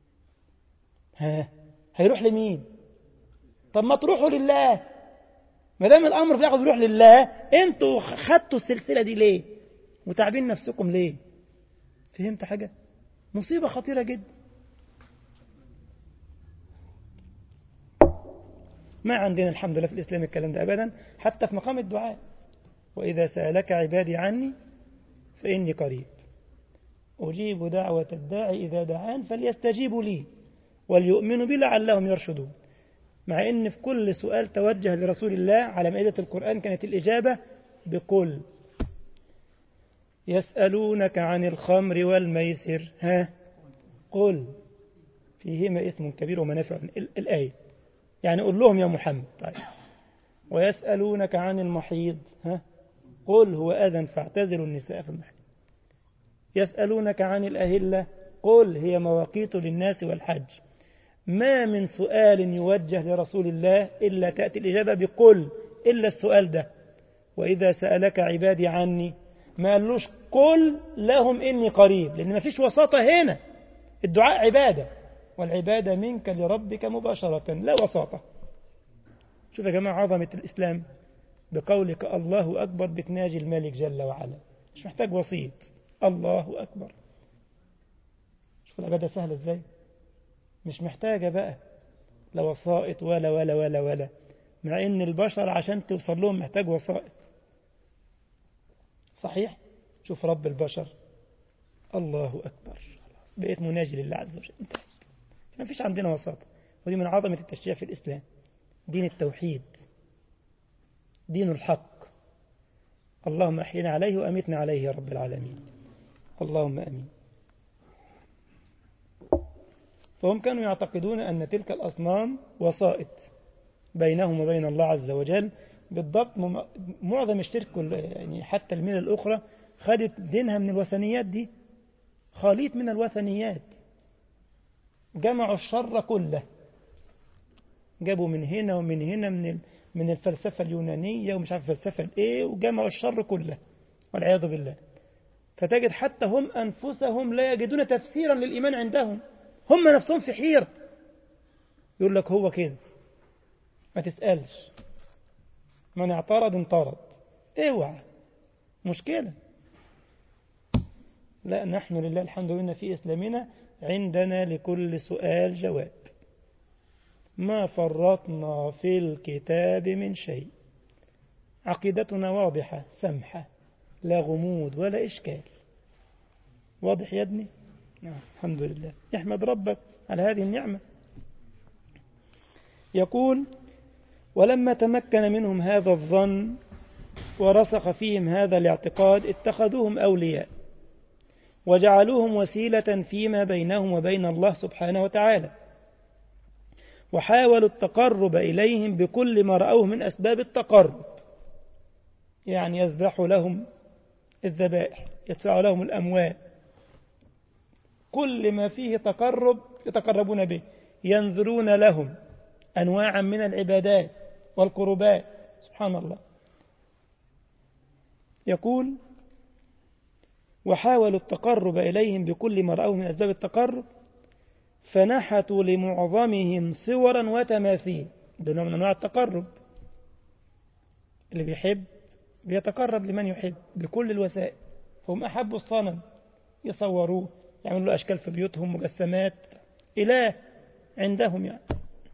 هيروح لمين؟ طب ما تروحوا لله، ما دام الأمر في الآخر بيروح لله، انتوا خدتوا السلسلة دي ليه وتعبين نفسكم ليه؟ فهمت حاجة؟ مصيبة خطيرة جدا. ما عندنا الحمد لله في الإسلام الكلام ده أبدا، حتى في مقام الدعاء. وإذا سألك عبادي عني فإني قريب أجيب دعوة الداعي إذا دعان فليستجيبوا لي وليؤمنوا بي لعلهم يرشدون. مع أن في كل سؤال توجه لرسول الله على مائدة القرآن كانت الإجابة بقل. يسألونك عن الخمر والميسر قل فيهما إثم كبير ومنافع الآية، يعني قل لهم يا محمد. طيب. ويسألونك عن المحيض قل هو أذى فاعتزلوا النساء في المحيض. يسألونك عن الأهلة قل هي مواقيت للناس والحج. ما من سؤال يوجه لرسول الله إلا تأتي الإجابة بقل، إلا السؤال ده. وإذا سألك عبادي عني ما قالوش قل لهم إني قريب، لأن ما فيش وساطة هنا. الدعاء عبادة، والعبادة منك لربك مباشرة لا وساطة. شوف يا جماعة عظمة الإسلام، بقولك الله أكبر بتناجي الملك جل وعلا، مش محتاج وسيط. الله أكبر. شوف العبادة سهلة إزاي، مش محتاجة بقى لا وسائط ولا ولا ولا ولا، مع إن البشر عشان توصل لهم محتاج وسائط. صحيح. شوف رب البشر الله أكبر، بقيت مناجي لله عز وجل، انتهت. ما فيش عندنا وساطة. ودي من عظمة التشريع في الإسلام، دين التوحيد، دين الحق. اللهم أحينا عليه وأمتنا عليه يا رب العالمين، اللهم أمين. فهم كانوا يعتقدون أن تلك الأصنام وسائط بينهم وبين الله عز وجل. بالضبط معظم الشرك يعني حتى الملل الأخرى خدت دينها من الوثنيات دي، خليط من الوثنيات، جمعوا الشر كله، جابوا من هنا ومن هنا من الفلسفة اليونانية ومش عارف الفلسفة الايه، وجمعوا الشر كله والعياذ بالله. فتجد حتى هم أنفسهم لا يجدون تفسيرا للإيمان عندهم، هم نفسهم في حيرة. يقول لك هو كده، ما تسألش، من اعترض انطرد، اوعى مشكلة. لا، نحن لله الحمد لله في إسلامنا عندنا لكل سؤال جواب، ما فرطنا في الكتاب من شيء. عقيدتنا واضحة سمحة، لا غموض ولا إشكال. واضح يا ابني؟ نعم الحمد لله، احمد ربك على هذه النعمة. يقول ولما تمكن منهم هذا الظن ورسخ فيهم هذا الاعتقاد اتخذوهم أولياء وجعلوهم وسيلة فيما بينهم وبين الله سبحانه وتعالى، وحاولوا التقرب إليهم بكل ما رأوه من أسباب التقرب، يعني يذبحوا لهم الذبائح، يدفعوا لهم الأموال، كل ما فيه تقرب يتقربون به، ينذرون لهم أنواعا من العبادات والقربات. سبحان الله. يقول وحاولوا التقرب إليهم بكل ما رأوه من أسباب التقرب، فنحتوا لمعظمهم صورا وتماثيل. ده نوع من أنواع التقرب، اللي بيحب بيتقرب لمن يحب بكل الوسائل. هم أحبوا الصنم يصوروه، يعملوا له أشكال في بيوتهم، مجسمات، إله عندهم يعني.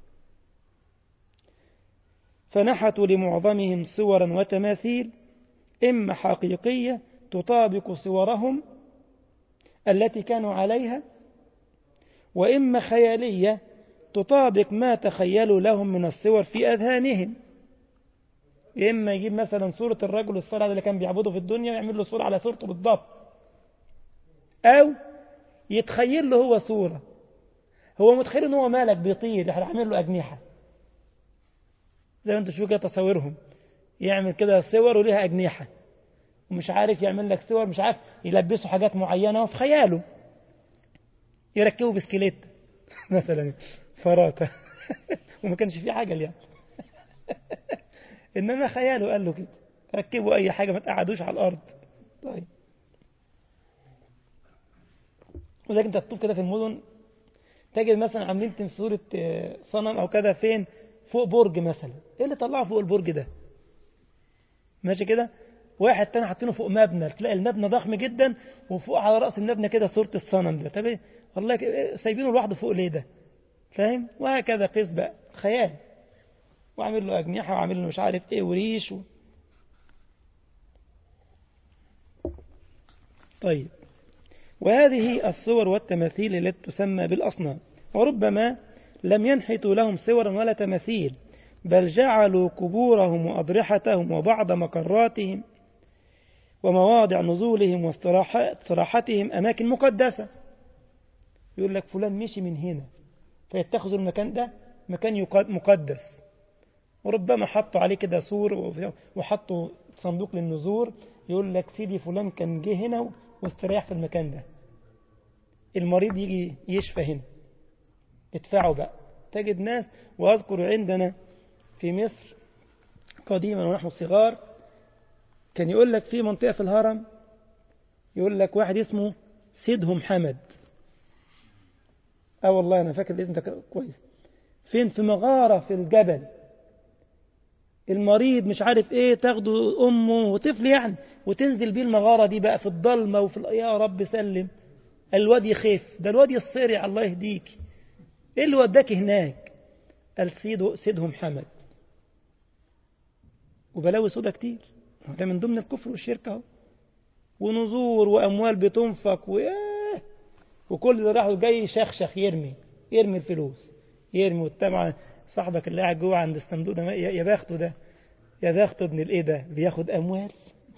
فنحتوا لمعظمهم صورا وتماثيل، إما حقيقية تطابق صورهم التي كانوا عليها، وإما خيالية تطابق ما تخيلوا لهم من الصور في أذهانهم. إما يجيب مثلا صورة الرجل الصالح اللي كان بيعبده في الدنيا ويعمل له صورة على صورته بالضبط، أو يتخيل له هو صورة، هو متخيل إن هو مالك بيطير، يعمل له أجنحة زي ما انتم شوفوا كده تصاويرهم، يعمل كده صور وليها أجنحة، ومش عارف يعمل لك صور، مش عارف يلبسوا حاجات معينة وفي خياله يركبوا بسكليت مثلا فراتة وما كانش فيه عجل يعني، إنما خياله قال له كده، ركبوا أي حاجة ما تقعدوش على الأرض. طيب، ولكن أنت تطوف كده في المدن تجد مثلا عاملين صورة صنم أو كذا فين، فوق برج مثلا. إيه اللي طلعه فوق البرج ده؟ ماشي كده. واحد تاني حاطينه فوق مبنى، تلاقي المبنى ضخم جدا وفوق على رأس المبنى كده صورة الصنم ده. طب إيه والله سايبينه لوحده فوق ليه ده؟ فاهم؟ وهكذا قيس بقى خيال، وعامل له أجنحة وعامل له مش عارف إيه وريش طيب، وهذه الصور والتماثيل التي تسمى بالأصنام، وربما لم ينحتوا لهم صورا ولا تماثيل، بل جعلوا قبورهم وأضرحتهم وبعض مقراتهم ومواضع نزولهم واستراحتهم أماكن مقدسة. يقول لك فلان مشي من هنا، فيتخذوا المكان ده مكان مقدس، وربما حطوا عليه كده سور وحطوا صندوق للنزور، يقول لك سيدي فلان كان جه هنا واستريح في المكان ده. المريض يجي يشفى هنا، ادفعوا بقى. تجد ناس، وأذكر عندنا في مصر قديما ونحن صغار كان يقول لك في منطقة في الهرم، يقول لك واحد اسمه سيدهم حمد. والله أنا فاكر الاسم ده كويس. فين؟ في مغارة في الجبل. المريض مش عارف ايه، تاخده أمه وطفل يعني وتنزل بيه المغارة دي بقى في الضلمة يا رب سلم. الواد يخف، ده الواد يصيري الله يهديك. ايه اللي وداك هناك؟ قال سيدهم حمد. وبلاوي سودا كتير، ده من ضمن الكفر والشرك اهو، ونذور وأموال بتنفق وكل ده راح جاي شخشخ يرمي الفلوس، يرمي. والتبع صاحبك اللي قاعد جوه عند الصندوق ده، يا بخته ده، يا بخته ابن الايه ده بياخد أموال.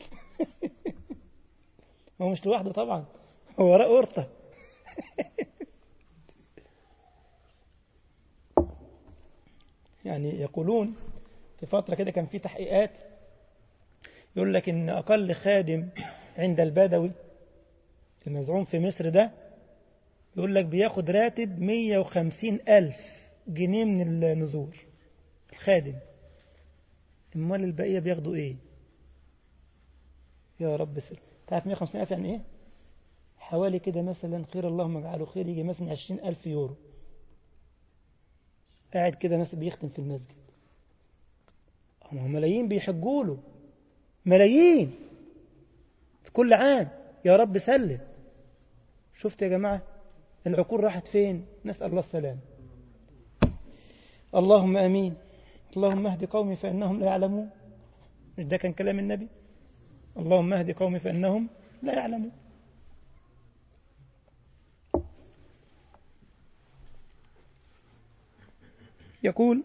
هو مش لوحده طبعا، هو وراه قرطة. يعني يقولون في فترة كده كان في تحقيقات، يقول لك إن أقل خادم عند البدوي المزعوم في مصر ده، يقول لك بياخد راتب 150,000 جنيه من النذور الخادم. امال البقية بياخدوا ايه؟ يا رب سر. تعرف 150,000 يعني ايه؟ حوالي كده مثلا، خير اللهم اجعله خير، يجي مثلا 20,000 يورو. قاعد كده مثلا بيختم في المسجد، هم ملايين بيحجوا له، ملايين في كل عام. يا رب سلم. شفت يا جماعة العقول راحت فين؟ نسأل الله السلام. اللهم امين. اللهم اهد قومي فانهم لا يعلمون. مش ده كان كلام النبي؟ اللهم اهد قومي فانهم لا يعلمون. يقول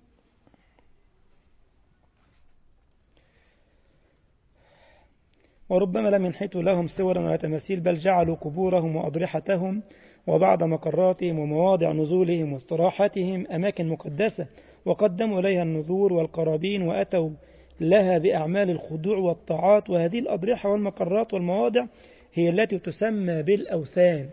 وربما لم ينحتوا لهم صورا ولا تماثيل، بل جعلوا قبورهم وأضرحتهم وبعض مقراتهم ومواضع نزولهم واستراحتهم أماكن مقدسة، وقدموا إليها النذور والقرابين، وأتوا لها بأعمال الخضوع والطاعات. وهذه الأضرحة والمقرات والمواضع هي التي تسمى بالأوثان.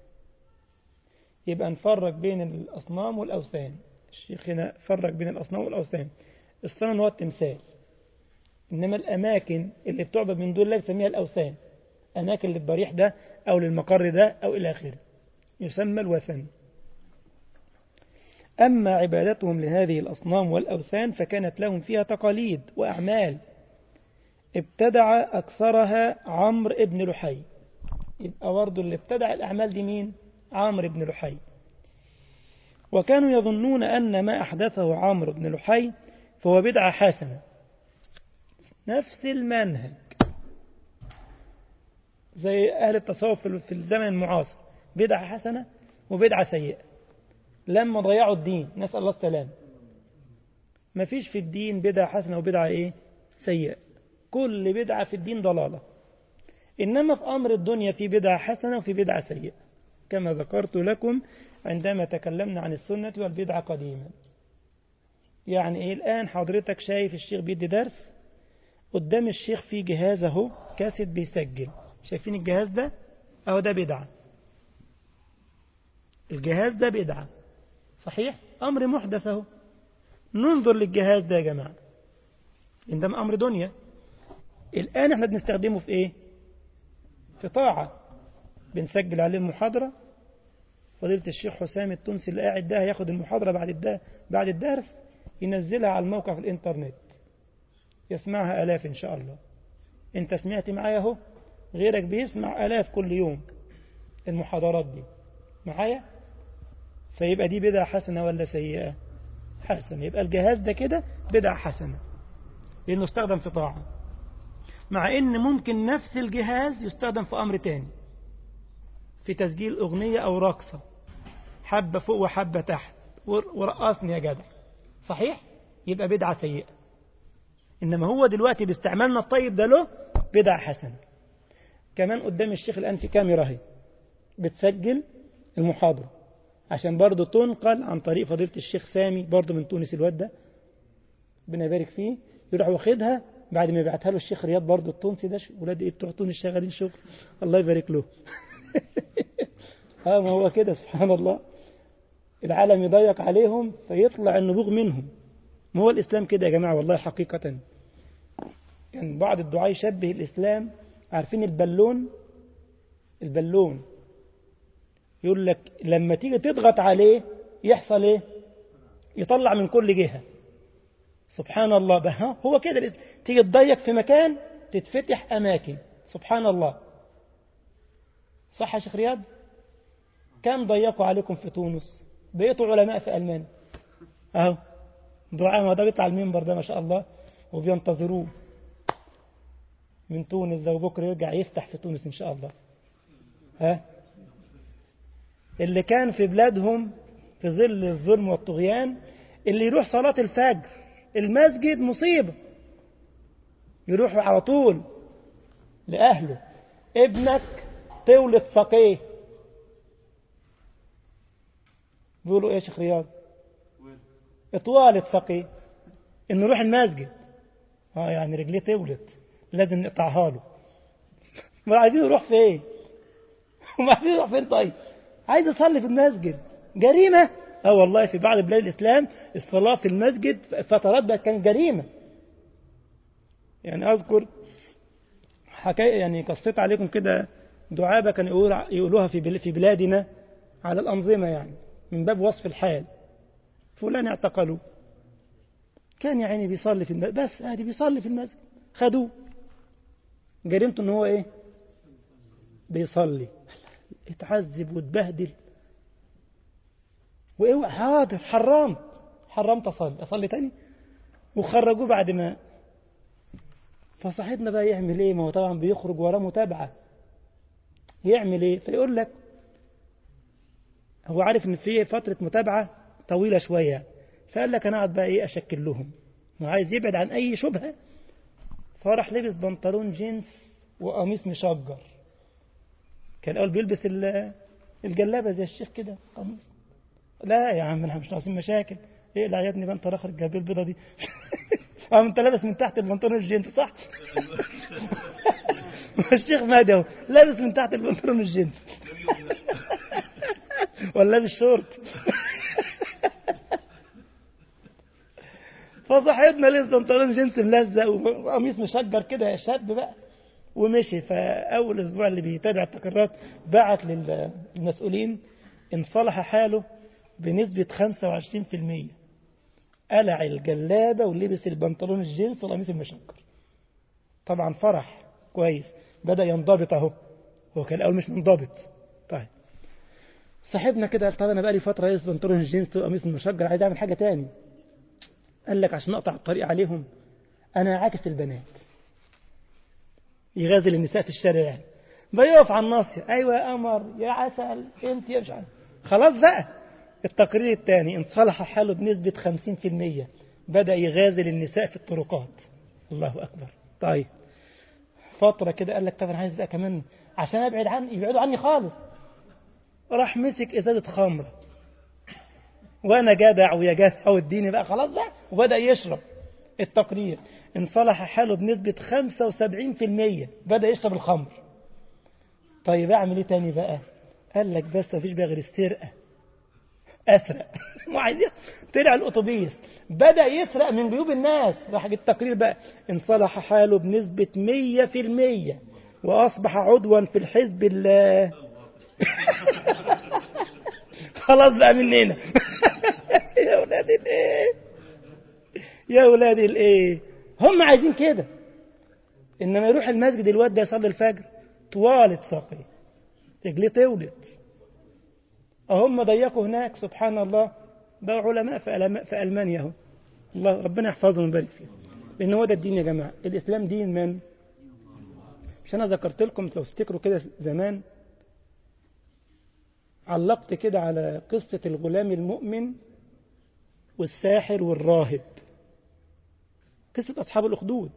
يبقى نفرق بين الأصنام والأوثان. الشيخ هنا فرق بين الأصنام والأوثان. الصنم هو التمثال، إنما الأماكن اللي بتعبد من دون الله يسميها الأوثان، أماكن للضريح ده أو للمقر ده أو إلى آخره يسمى الوثن. أما عبادتهم لهذه الأصنام والأوثان فكانت لهم فيها تقاليد وأعمال ابتدع أكثرها عمرو ابن لحي. يبقى برضه اللي ابتدع الأعمال دي مين؟ عمرو بن لحي. وكانوا يظنون أن ما أحدثه عمرو بن لحي فهو بدعة حسنة. نفس المنهج زي أهل التصوف في الزمن المعاصر، بدعة حسنة وبدعة سيئة. لما ضيعوا الدين، نسأل الله السلام. ما فيش في الدين بدعة حسنة وبدعة سيئة. كل بدعة في الدين ضلالة. إنما في أمر الدنيا في بدعة حسنة وفي بدعة سيئة، كما ذكرت لكم عندما تكلمنا عن السنة والبدعة قديما. يعني الآن حضرتك شايف الشيخ بيدي درس، قدام الشيخ في جهاز اهو كاسيت بيسجل، شايفين الجهاز ده اهو، ده بدعة. الجهاز ده بدعة صحيح، أمر محدث اهو. ننظر للجهاز ده يا جماعة، إن ده أمر دنيا. الآن احنا بنستخدمه في إيه؟ في طاعة، بنسجل عليه المحاضرة. فضيلة الشيخ حسام التونسي اللي قاعد ده هياخد المحاضرة بعد الدرس ينزلها على الموقع في الإنترنت، يسمعها آلاف إن شاء الله. أنت سمعت معايا أهو، غيرك بيسمع آلاف كل يوم المحاضرات دي معايا. فيبقى دي بدعة حسنة ولا سيئة؟ حسنة. يبقى الجهاز ده كده بدعة حسنة لأنه استخدم في طاعة، مع إن ممكن نفس الجهاز يستخدم في أمر تاني، في تسجيل أغنية أو رقصة، حبة فوق وحبة تحت ورقصني يا جدع، صحيح؟ يبقى بدعة سيئة. إنما هو دلوقتي باستعمالنا الطيب ده له بدعة حسنة. كمان قدام الشيخ الآن في كاميرا هي بتسجل المحاضرة عشان برضو تنقل عن طريق فضيلة الشيخ سامي برضو من تونس، الواد ده ربنا يبارك فيه، يروح واخدها بعد ما يبعتها له الشيخ رياض برضو التونسي ده، ولاد ايه بتوع تونس شغالين شغل الله يبارك له. ما هو كده سبحان الله، العالم يضيق عليهم فيطلع النبوغ منهم. ما هو الإسلام كده يا جماعة والله حقيقة. كان بعض الدعاء يشبه الإسلام، عارفين البالون يقول لك لما تيجي تضغط عليه يحصل ايه؟ يطلع من كل جهة. سبحان الله. ده هو كده تيجي تضيق في مكان تتفتح أماكن. سبحان الله. صح يا شيخ رياض؟ كم ضيقوا عليكم في تونس؟ بقيتوا علماء في ألمانيا اهو، دعاء ما ده بيطلع المنبر ده ما شاء الله وبينتظروه من تونس ده، وبكره يرجع يفتح في تونس إن شاء الله. اللي كان في بلادهم في ظل الظلم والطغيان، اللي يروح صلاة الفجر المسجد مصيبة، يروح على طول لأهله، ابنك طولة ساقيه. بيقولوا ايه يا شيخ رياض؟ اطوالة ساقيه، انه يروح المسجد. يعني رجليه طولت لازم نقطعها له. ما عايزين يروح فين؟ ما عايزين يروح فين؟ طيب عايز يصلي في المسجد، جريمة. والله في بعض بلاد الإسلام الصلاة في المسجد فترات بقت كانت جريمة. يعني أذكر حكاية، يعني قصيت عليكم كده دعابة كان يقولوها في بلادنا على الأنظمة، يعني من باب وصف الحال. فلان اعتقلوه، كان يا عيني بيصلي في المسجد، بس عادي بيصلي في المسجد، خدوه. جريمته ان هو ايه؟ بيصلي. اتعذب واتبهدل، وايه حاضر حرمت اصلي تاني، وخرجوه بعد ما. فصاحبنا بقى يعمل ايه؟ ما هو طبعا بيخرج وراه متابعة، يعمل ايه؟ فيقول لك هو عارف ان في فترة متابعة طويلة شوية، فقال لك انا اقعد بقى ايه اشكل لهم، وعايز يبعد عن اي شبهة. فراح لبس بنطلون جينز وقميص مشجر. كان الاول بيلبس الجلابة زي الشيخ كده قميص. لا يا عم احنا مش ناقصين مشاكل، اقلع يا ابني بقى انت اخر الجلابيه البيضه دي. انت لابس من تحت البنطلون الجينز صح؟ الشيخ مهدي اهو لابس من تحت البنطلون الجينز ولا لابس شورت. فصاحبنا لابس بنطلون جينز ملزق وقميص مشجر كده يا شاب بقى، ومشي. فاول اسبوع اللي بيتابع التقريرات بعت للمسؤولين ان صلح حاله بنسبة 25%، قلع الجلابة ولبس البنطلون الجينز والقميص المشجر. طبعا فرح كويس، بدأ ينضبط اهو، هو كان الأول مش منضبط. طيب صاحبنا كده قال طب أنا بقالي فترة لابس بنطلون الجينز والقميص المشجر، عايز أعمل حاجة تاني. قال لك عشان أقطع الطريق عليهم أنا عاكس البنات، يغازل النساء في الشارع، يعني بيقف على الناصية، أيوة يا قمر يا عسل أنت يا مش عارف. خلاص بقى التقرير الثاني إن صلح حاله بنسبة 50%، بدأ يغازل النساء في الطرقات. الله أكبر. طيب فترة كده قال لك طب أنا عايز بقى كمان عشان يبعدوا عني خالص، راح مسك إزازة خمر، وأنا جدع ويا جدع واديني بقى خلاص بقى، وبدأ يشرب. التقرير إن صلح حاله بنسبة 75%، بدأ يشرب الخمر. طيب أعمل إيه تاني بقى؟ قال لك بس مفيش بقى غير السرقة. أسرق وعايزين. طلع الأتوبيس بدأ يسرق من جيوب الناس. راح جه التقرير بقى انصلح حاله بنسبة 100% وأصبح عضوا في الحزب الله. خلاص بقى مننا. يا ولاد الايه، يا ولاد الايه، هم عايزين كده. انما يروح المسجد الواد ده يصلي الفجر طوالة ساقيه، رجليه طولت. هم ضيقوا هناك سبحان الله، بقوا علماء في ألمانيا اهو. الله ربنا يحفظهم ويبارك فيهم. لأن هو ده الدين يا جماعة. الإسلام دين من؟ مش أنا ذكرت لكم لو تفتكروا كده زمان، علقت كده على قصة الغلام المؤمن والساحر والراهب، قصة أصحاب الأخدود.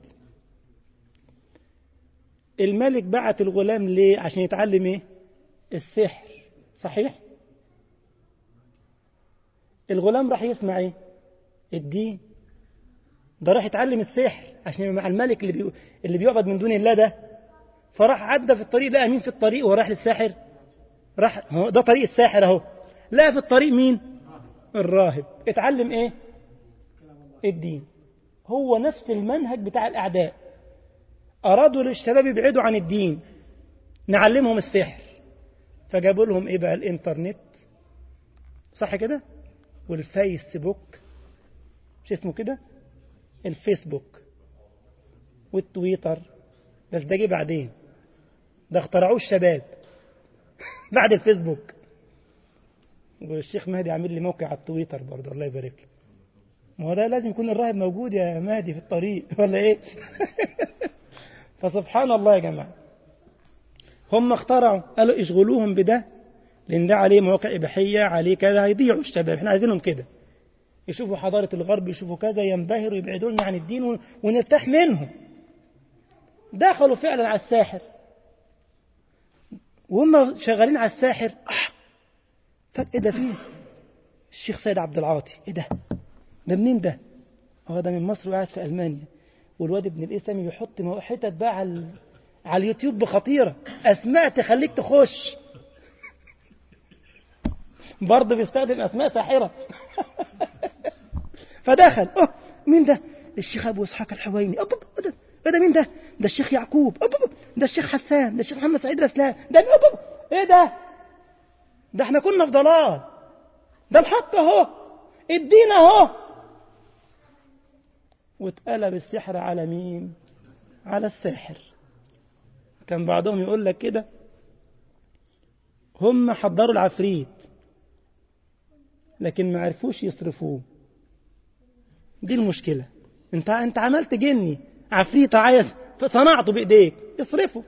الملك بعت الغلام ليه؟ عشان يتعلم إيه؟ السحر، صحيح؟ الغلام راح يسمع إيه؟ الدين. ده راح يتعلم السحر عشان يبقى مع الملك اللي بيعبد من دون الله ده. فراح عدى في الطريق، لقى مين في الطريق وراح للساحر؟ راح ده طريق الساحر اهو، لقى في الطريق مين؟ الراهب. اتعلم ايه؟ الدين. هو نفس المنهج بتاع الأعداء. أرادوا للشباب يبعدوا عن الدين، نعلمهم السحر. فجابوا لهم ايه بقى؟ الانترنت، صح كده؟ والفيسبوك، مش اسمه كده؟ الفيسبوك والتويتر. بس ده جه بعدين، ده اخترعوه الشباب بعد الفيسبوك. والشيخ مهدي عامل لي موقع على التويتر برضه، الله يبارك له. ما هو ده لازم يكون الراهب موجود يا مهدي في الطريق ولا ايه؟ فسبحان الله يا جماعة، هم اخترعوا، قالوا اشغلوهم بده، لان ده عليه مواقع إباحية، عليه كذا، هيضيعوا الشباب. احنا عايزينهم كده، يشوفوا حضارة الغرب، يشوفوا كذا، ينبهروا، يبعدوا لنا عن الدين ونرتاح منهم. دخلوا فعلا على الساحر، وهم شغالين على الساحر فجأة ده فيه الشيخ سيد عبد العاطي. ايه ده منين ده؟ هو ده من مصر وقاعد في ألمانيا. والواد ابن الإسلامي يحط حتت بقى على اليوتيوب بخطيرة، أسماء تخليك تخش. برضه بيستخدم أسماء ساحرة. فدخل مين ده؟ الشيخ أبو إسحاق الحويني. ده مين ده؟ ده الشيخ يعقوب. ده الشيخ حسان. ده الشيخ محمد سعيد رسلان. ده ايه ده؟ ده احنا كنا في ضلال، ده الحق اهو، الدين اهو. واتقلب السحر على مين؟ على الساحر. كان بعضهم يقول لك كده، هم حضروا العفريت لكن ما عرفوش يصرفوه. دي المشكلة. انت عملت جني عفريت عايز صنعته بايديك، اصرفه.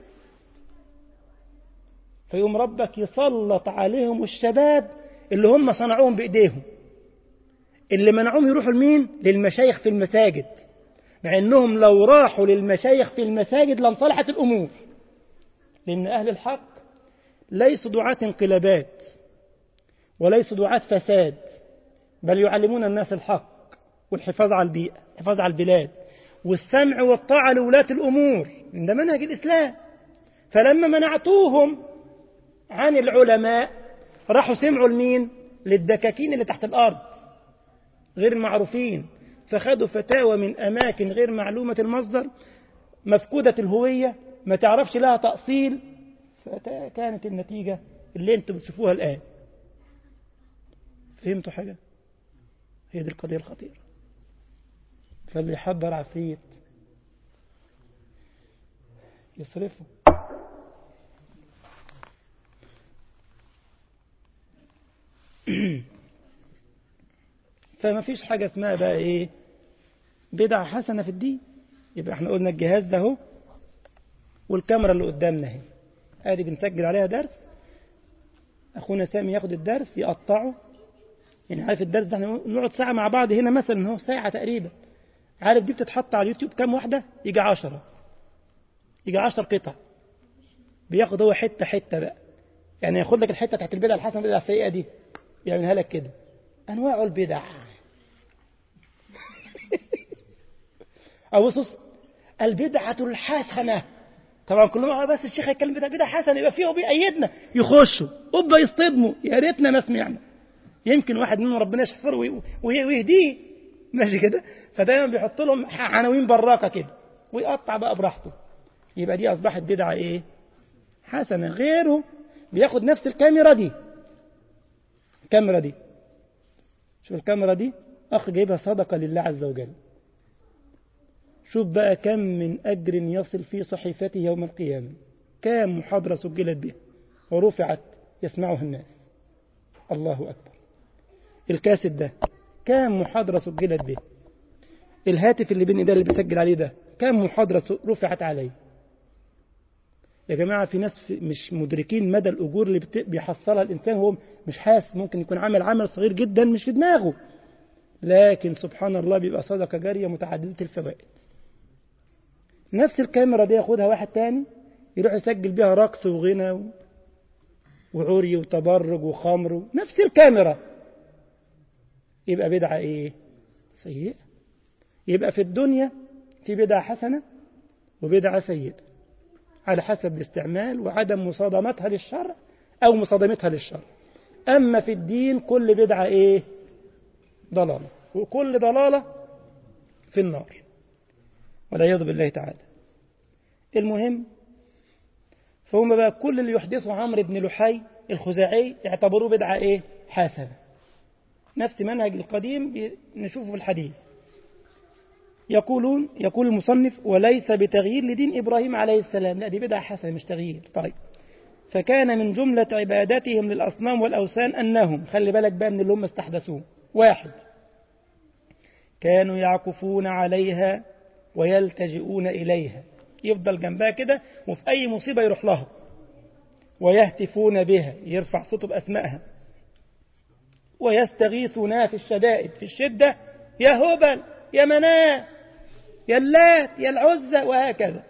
فيوم ربك يسلط عليهم الشباب اللي هم صنعوهم بايديهم، اللي منعوهم يروحوا لمين؟ للمشايخ في المساجد، مع انهم لو راحوا للمشايخ في المساجد لانصلحت الامور. لان اهل الحق ليسوا دعاة انقلابات وليسوا دعاة فساد، بل يعلمون الناس الحق والحفاظ على البيئة، الحفاظ على البلاد، والسمع والطاعة لولاة الأمور. ده منهج الإسلام. فلما منعتوهم عن العلماء راحوا سمعوا لمين؟ للدكاكين اللي تحت الأرض غير معروفين، فخدوا فتاوى من أماكن غير معلومة المصدر، مفقودة الهوية، ما تعرفش لها تأصيل. فكانت النتيجة اللي انتم بتشوفوها الآن. فهمتوا حاجة؟ هي دي القضية الخطيرة. فاللي يحضر عفريت يصرفه. فما فيش حاجة اسمها بقى ايه بدعة حسنة في الدين. يبقى احنا قلنا الجهاز ده اهو، والكاميرا اللي قدامنا اهي، ادي بنسجل عليها درس. اخونا سامي ياخد الدرس يقطعه، يعني عارف الدرس ده احنا نقعد ساعة مع بعض هنا مثلا اهو، ساعة تقريبا. عارف دي بتتحط على اليوتيوب كام واحدة؟ يجي 10 قطع. بياخد هو حتة حتة بقى، يعني ياخد لك الحتة تحت البدعة الحسنة والبدعة السيئة دي، يعملها لك كده انواع البدع. او بص، البدعة الحسنة. طبعا كلهم بس الشيخ هيتكلم بدعة حسنة يبقى فيه وبيأيدنا، يخشوا يصطدموا، يا ريتنا ما سمعنا. يمكن واحد منهم ربنا يشفره ويهديه، ماشي كده، فدايما بيحط لهم عناوين براقة كده ويقطع بقى براحته. يبقى دي أصبحت بدعة إيه؟ حسنة. غيره بياخد نفس الكاميرا دي، شوف الكاميرا دي أخ جايبها صدقة لله عز وجل، شوف بقى كم من أجر يصل في صحيفته يوم القيامة، كم محاضرة سجلت بها ورفعت يسمعها الناس. الله أكبر. الكاسيت ده كم محاضرة سجلت به، الهاتف اللي بين ده اللي بيسجل عليه ده كم محاضرة رفعت عليه. يا جماعة في ناس مش مدركين مدى الأجور اللي بيحصلها الإنسان، هو مش حاسس، ممكن يكون عمل صغير جدا مش في دماغه، لكن سبحان الله بيبقى صدقة جارية متعددة الفوائد. نفس الكاميرا دي ياخدها واحد تاني يروح يسجل بيها رقص وغنى وعري وتبرج وخمر، نفس الكاميرا، يبقى بدعة إيه؟ سيئة. يبقى في الدنيا في بدعة حسنة وبدعة سيئة على حسب الاستعمال وعدم مصادمتها للشرع أو مصادمتها للشرع. أما في الدين كل بدعة إيه؟ ضلالة، وكل ضلالة في النار والعياذ بالله تعالى. المهم فهم بقى كل اللي يحدثه عمرو بن لحي الخزاعي يعتبروه بدعة إيه؟ حسنة. نفس منهج القديم نشوفه في الحديث. يقول المصنف وليس بتغيير لدين إبراهيم عليه السلام، لا دي بدعة حسنة مش تغيير. طيب، فكان من جملة عبادتهم للأصنام والأوثان أنهم، خلي بالك بقى من اللي هم استحدثوه، واحد، كانوا يعكفون عليها ويلتجئون إليها، يفضل جنبها كده وفي أي مصيبة يروح لها، ويهتفون بها، يرفع صوته بأسمائها، ويستغيثونها في الشدائد، في الشدة يا هبل يا مناه يا اللات يا العزة وهكذا،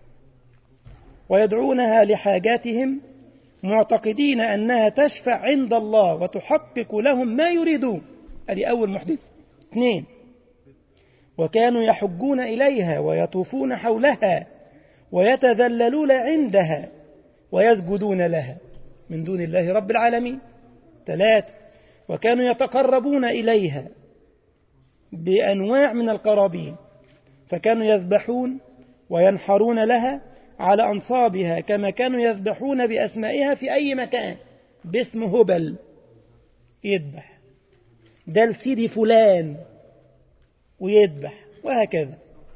ويدعونها لحاجاتهم معتقدين أنها تشفع عند الله وتحقق لهم ما يريدون. هذه أول محدث. اثنين، وكانوا يحجون إليها ويطوفون حولها ويتذللون عندها ويسجدون لها من دون الله رب العالمين. ثلاثة، وكانوا يتقربون إليها بأنواع من القرابين، فكانوا يذبحون وينحرون لها على أنصابها كما كانوا يذبحون بأسمائها في أي مكان، باسم هبل يذبح، ده لسيدي فلان ويذبح، وهكذا.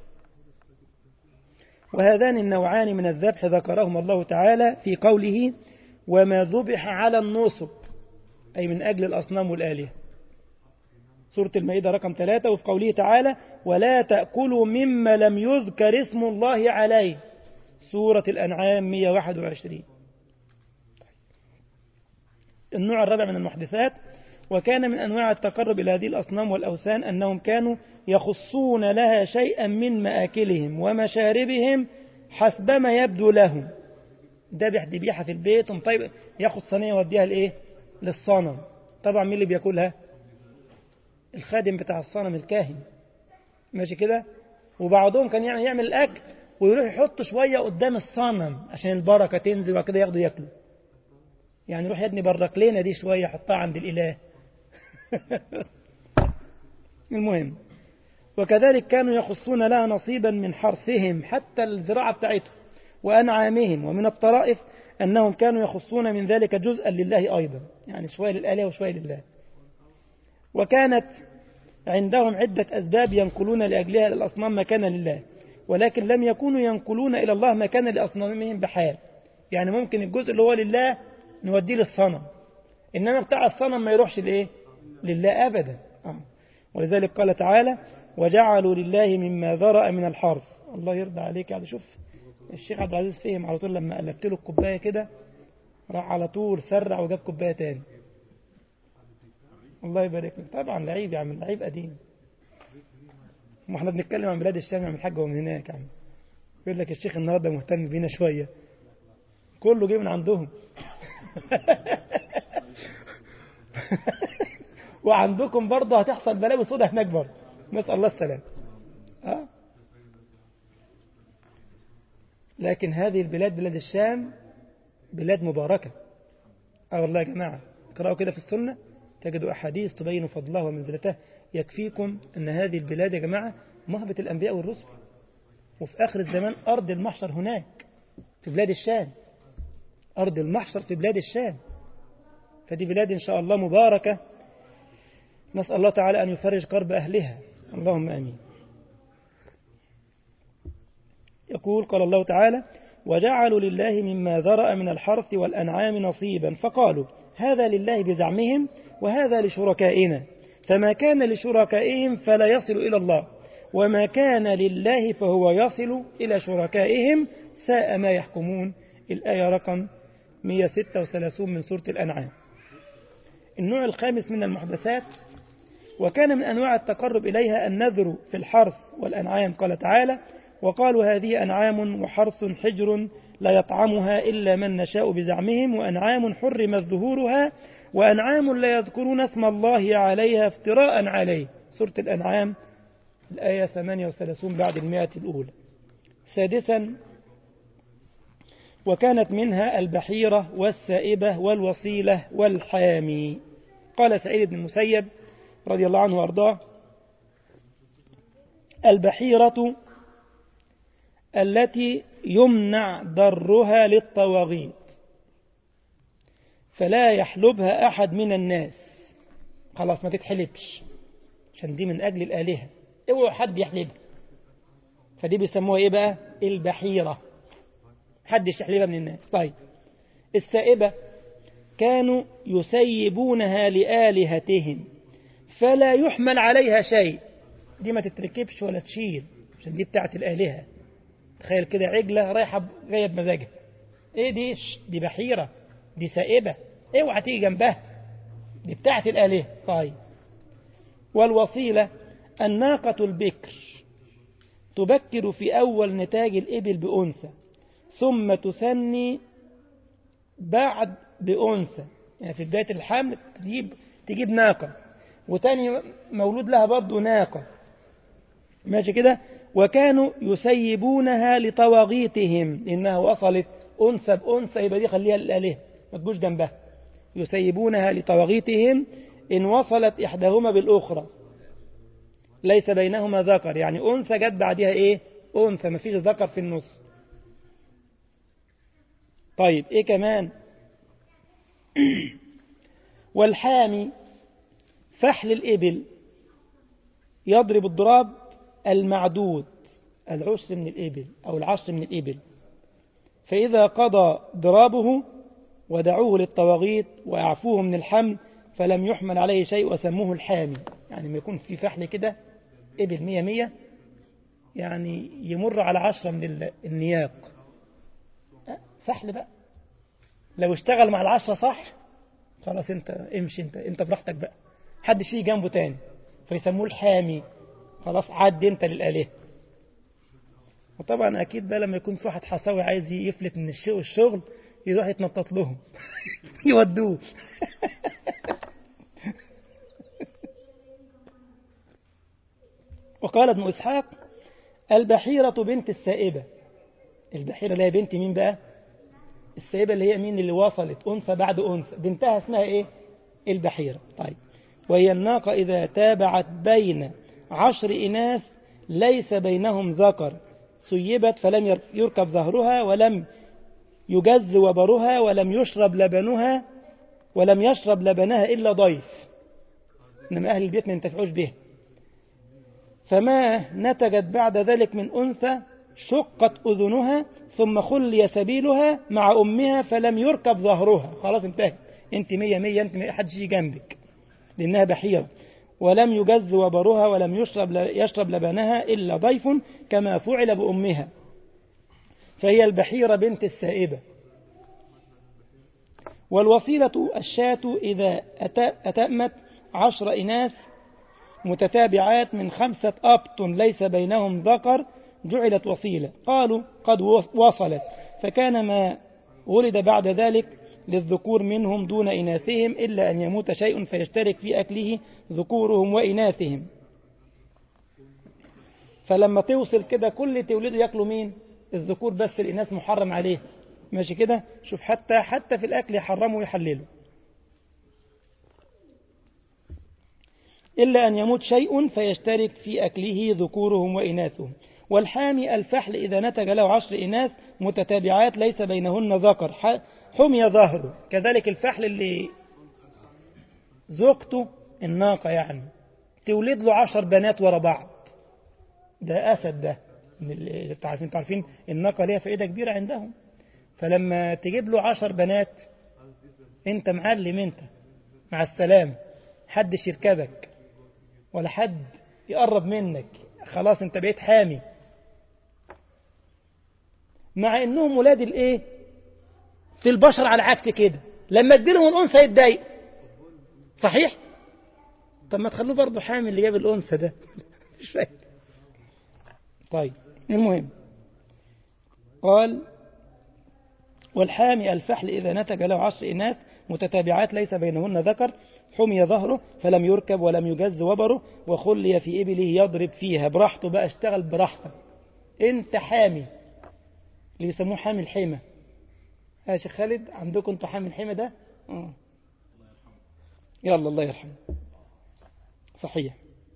وهذان النوعان من الذبح ذكرهم الله تعالى في قوله وما ذبح على النصب، أي من أجل الأصنام والآلهة، سورة المائدة رقم 3. وفي قوله تعالى ولا تأكلوا مما لم يذكر اسم الله عليه، سورة الأنعام 121. النوع الرابع من المحدثات، وكان من أنواع التقرب إلى هذه الأصنام والأوثان أنهم كانوا يخصون لها شيئا من مآكلهم ومشاربهم حسبما يبدو لهم. ذبح ذبيحة في البيت طيب ياخد صينية يوديها لإيه؟ للصنم. طبعا مين اللي بياكلها؟ الخادم بتاع الصنم، الكاهن، ماشي كده. وبعضهم كان يعمل الأكل ويروح يحط شوية قدام الصنم عشان البركة تنزل وكده ياخدوا ياكلوا، يعني يروح يدني برك لنا دي شوية حطها عند الإله. المهم، وكذلك كانوا يخصون لها نصيبا من حرثهم، حتى الزراعة بتاعتهم وأنعامهم، ومن الطرائف أنهم كانوا يخصون من ذلك جزءا لله أيضا، يعني شوية للآلهة وشوية لله. وكانت عندهم عدة أسباب ينقلون لأجلها للأصنام مكان لله، ولكن لم يكونوا ينقلون إلى الله مكان لأصنامهم بحال. يعني ممكن الجزء اللي هو لله نوديه للصنم، إنما بتاع الصنم ما يروحش لإيه؟ لله أبدا. ولذلك قال تعالى وجعلوا لله مما ذرأ من الحرث. الله يرضى عليك. يعني شوف الشيخ عبد العزيز فهم على طول، لما قلبت له الكوباية كده راح على طول سرع وجاب كوباية تاني. الله يبارك لك. طبعا لعيب يا عم، لعيب قديم. ما احنا بنتكلم عن بلاد الشام من الحاج ومن هناك يعني. يقول لك الشيخ النهارده مهتم بينا شوية، كله جه من عندهم. وعندكم برضه هتحصل بلاوي سودة هناك برضه، نسأل الله السلام. لكن هذه البلاد بلاد الشام بلاد مباركة. والله يا جماعة اقرأوا كده في السنة تجد أحاديث تبين فضله ومنزلته. يكفيكم أن هذه البلاد يا جماعة مهبة الأنبياء والرسل، وفي آخر الزمان أرض المحشر هناك في بلاد الشام، أرض المحشر في بلاد الشام. فدي بلاد إن شاء الله مباركة، نسأل الله تعالى أن يفرج كرب أهلها، اللهم آمين. يقول قال الله تعالى: وجعلوا لله مما ذرأ من الحرث والأنعام نصيبا فقالوا هذا لله بزعمهم وهذا لشركائنا، فما كان لشركائهم فلا يصل إلى الله، وما كان لله فهو يصل إلى شركائهم، ساء ما يحكمون. الآية رقم 136 من سورة الأنعام. النوع الخامس من المحدثات، وكان من أنواع التقرب إليها النذر في الحرث والأنعام. قال تعالى: وقالوا هذه أنعام وحرث حجر لا يطعمها إلا من نشاء بزعمهم، وأنعام حرمت ظهورها، وأنعام لا يذكرون اسم الله عليها افتراء عليه. سورة الأنعام الآية 38 بعد 100 الأولى. سادسا، وكانت منها البحيرة والسائبة والوصيلة والحامي. قال سعيد بن المسيب رضي الله عنه وأرضاه: البحيرة التي يمنع ضرها للطواغيت فلا يحلبها أحد من الناس، خلاص ما تتحلبش عشان دي من أجل الآلهة، اوعوا حد يحلبها، فدي بيسموها إيه بقى؟ البحيرة، حدش يحلبها من الناس. طيب السائبة كانوا يسيبونها لآلهتهم فلا يحمل عليها شيء، دي ما تتركبش ولا تشيل عشان دي بتاعت الآلهة. تخيل كده عجلة رايحة جاية بمزاجها، ايه دي؟ دي بحيرة، دي سائبة، اوعى تيجي جنبها، دي بتاعت الآلهة. طيب والوصيلة الناقة البكر تبكر في أول نتاج الإبل بأنثى ثم تثني بعد بأنثى، يعني في بداية الحمل تجيب ناقة، وتاني مولود لها برضه ناقة، ماشي كده. وكانوا يسيبونها لطواغيتهم، إنها وصلت أنثى بأنثى يبقى دي خليها للآلهة ما تجوش جنبها. يسيبونها لطواغيتهم إن وصلت إحداهما بالأخرى ليس بينهما ذكر، يعني أنثى جت بعدها إيه؟ أنثى، ما فيش ذكر في النص. طيب إيه كمان؟ والحامي فحل الإبل يضرب الضراب المعدود، العشر من الإبل أو العشر من الإبل، فإذا قضى ضرابه ودعوه للطواغيت وأعفوه من الحمل فلم يحمل عليه شيء وسموه الحامي. يعني ما يكون في فحل كده إبل 100 يعني يمر على 10 من النياق، فحل بقى، لو اشتغل مع 10 صح خلاص انت امشي، انت براحتك بقى، حدش يجي جنبه تاني، فيسموه الحامي، خلاص عد انت للآلهة. وطبعا اكيد بقى لما يكون في واحد حصاوي عايز يفلت من الشغل يروح يتنطط لهم يودوه. وقال ابن إسحاق: البحيرة بنت السائبة. البحيرة اللي هي بنت مين بقى؟ السائبة اللي هي مين؟ اللي وصلت أنثى بعد أنثى، بنتها اسمها إيه؟ البحيرة. طيب وهي الناقة إذا تابعت بين 10 إناث ليس بينهم ذكر سيبت فلم يركب ظهرها ولم يجز وبرها ولم يشرب لبنها إلا ضيف، إنما أهل البيت ما ينتفعوش به. فما نتجت بعد ذلك من أنثى شقت أذنها ثم خلي سبيلها مع أمها فلم يركب ظهرها، خلاص انتهت، انت 100 انت ما حدش يجي جنبك لأنها بحيرة. ولم يجز وبرها ولم يشرب لبنها إلا ضيف كما فعل بأمها، فهي البحيرة بنت السائبة. والوصيلة الشاة إذا أتأمت 10 إناث متتابعات من 5 أبطن ليس بينهم ذكر جعلت وصيلة. قالوا قد وصلت، فكان ما ولد بعد ذلك للذكور منهم دون إناثهم إلا أن يموت شيء فيشترك في أكله ذكورهم وإناثهم. فلما توصل كده كل تولده يأكلوا مين؟ الذكور بس، الإناث محرم عليه، ماشي كده. شوف حتى في الأكل يحرموا ويحللوا. إلا أن يموت شيء فيشترك في أكله ذكورهم وإناثهم. والحامي الفحل إذا نتج له 10 إناث متتابعات ليس بينهن ذكر حمي ظهره. كذلك الفحل اللي زوجته الناقة يعني تولد له 10 بنات ورا بعض، ده أسد، ده تعرفين الناقة ليها فائدة كبيرة عندهم. فلما تجيب له 10 بنات انت معلم، انت مع السلام، حدش يركبك ولا حد يقرب منك، خلاص انت بقيت حامي. مع انهم ولاد الايه في البشر على عكس كده، لما تديلهم الانثى يتضايق، صحيح؟ طب ما تخلوه برضه حامي اللي جاب الانثى ده مش فاهم. طيب المهم قال والحامي الفحل إذا نتج له 10 إناث متتابعات ليس بينهن ذكر حمي ظهره فلم يركب ولم يجز وبره وخلي في إبله يضرب فيها براحته، بقى اشتغل براحتك، انت حامي، اللي يسموه حامي الحمى. يا شيخ خالد عندكم انت حامي الحمى ده؟ يلا الله يرحمه. صحيح.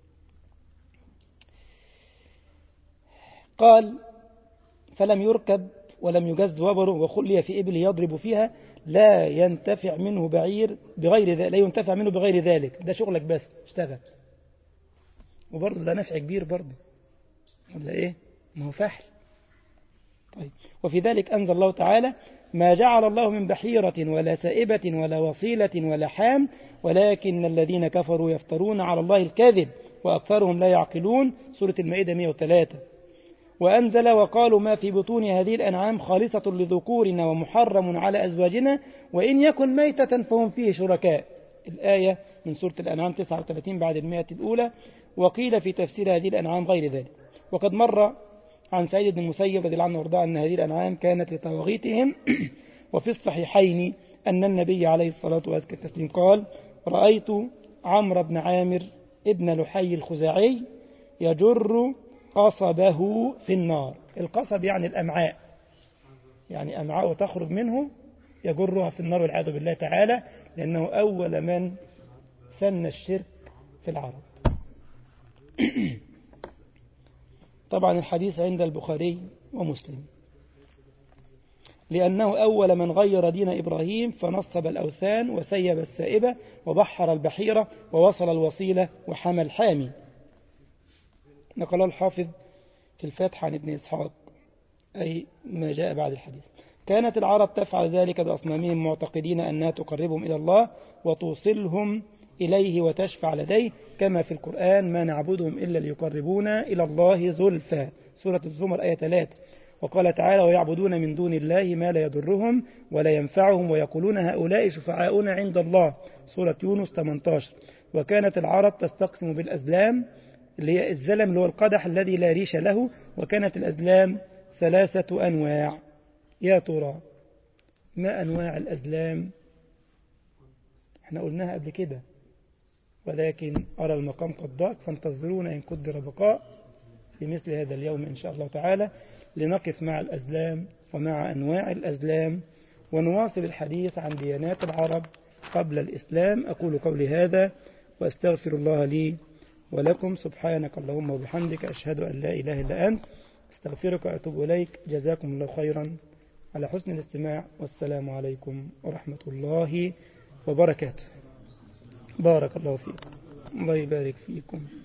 قال فلم يركب ولم يجز وبره وخلي في إبل يضرب فيها لا ينتفع منه بعير بغير ذلك، لا ينتفع منه بغير ذلك، ده شغلك بس اشتغل. وبرضه ده نفع كبير برضه ولا ايه؟ ما هو فحل. طيب وفي ذلك أنزل الله تعالى ما جعل الله من بحيرة ولا سائبة ولا وصيلة ولا حام ولكن الذين كفروا يفترون على الله الكذب وأكثرهم لا يعقلون. سورة المائدة 103. وأنزل وقالوا ما في بطون هذه الأنعام خالصة لذكورنا ومحرم على أزواجنا وإن يكن ميتة فهم فيه شركاء. الآية من سورة الأنعام 39 بعد 100 الأولى. وقيل في تفسير هذه الأنعام غير ذلك. وقد مر عن سعيد بن المسيب رضي الله عنه وارضاه أن هذه الأنعام كانت لطواغيتهم. وفي الصحيحين أن النبي عليه الصلاة والسلام قال رأيت عمرو بن عامر ابن لحي الخزاعي يجر قصبه في النار. القصب يعني الأمعاء، يعني أمعاء تخرج منه يجرها في النار والعياذ بالله تعالى، لأنه أول من سن الشرك في العرب. طبعا الحديث عند البخاري ومسلم، لأنه أول من غير دين إبراهيم فنصب الأوثان وسيب السائبة وبحر البحيرة ووصل الوصيلة وحمى الحامي. نقل الحافظ في الفتح عن ابن إسحاق أي ما جاء بعد الحديث. كانت العرب تفعل ذلك بأصنامهم معتقدين أنها تقربهم إلى الله وتوصلهم إليه وتشفع لديه، كما في القرآن ما نعبدهم إلا ليقربونا إلى الله زلفى. سورة الزمر آية 3. وقال تعالى ويعبدون من دون الله ما لا يضرهم ولا ينفعهم ويقولون هؤلاء شفعاؤنا عند الله. سورة يونس 18. وكانت العرب تستقسم بالأزلام اللي هي الزلم اللي هو القدح الذي لا ريش له. وكانت الأزلام 3 أنواع. يا ترى ما أنواع الأزلام؟ احنا قلناها قبل كده ولكن أرى المقام قد ضاق، فانتظرونا إن قدر بقاء في مثل هذا اليوم إن شاء الله تعالى لنقف مع الأزلام ومع أنواع الأزلام ونواصل الحديث عن ديانات العرب قبل الإسلام. أقول قولي هذا وأستغفر الله لي ولكم. سبحانك اللهم وبحمدك أشهد أن لا إله إلا أنت استغفرك وأتوب إليك. جزاكم الله خيرا على حسن الاستماع والسلام عليكم ورحمة الله وبركاته. بارك الله فيكم. الله يبارك فيكم.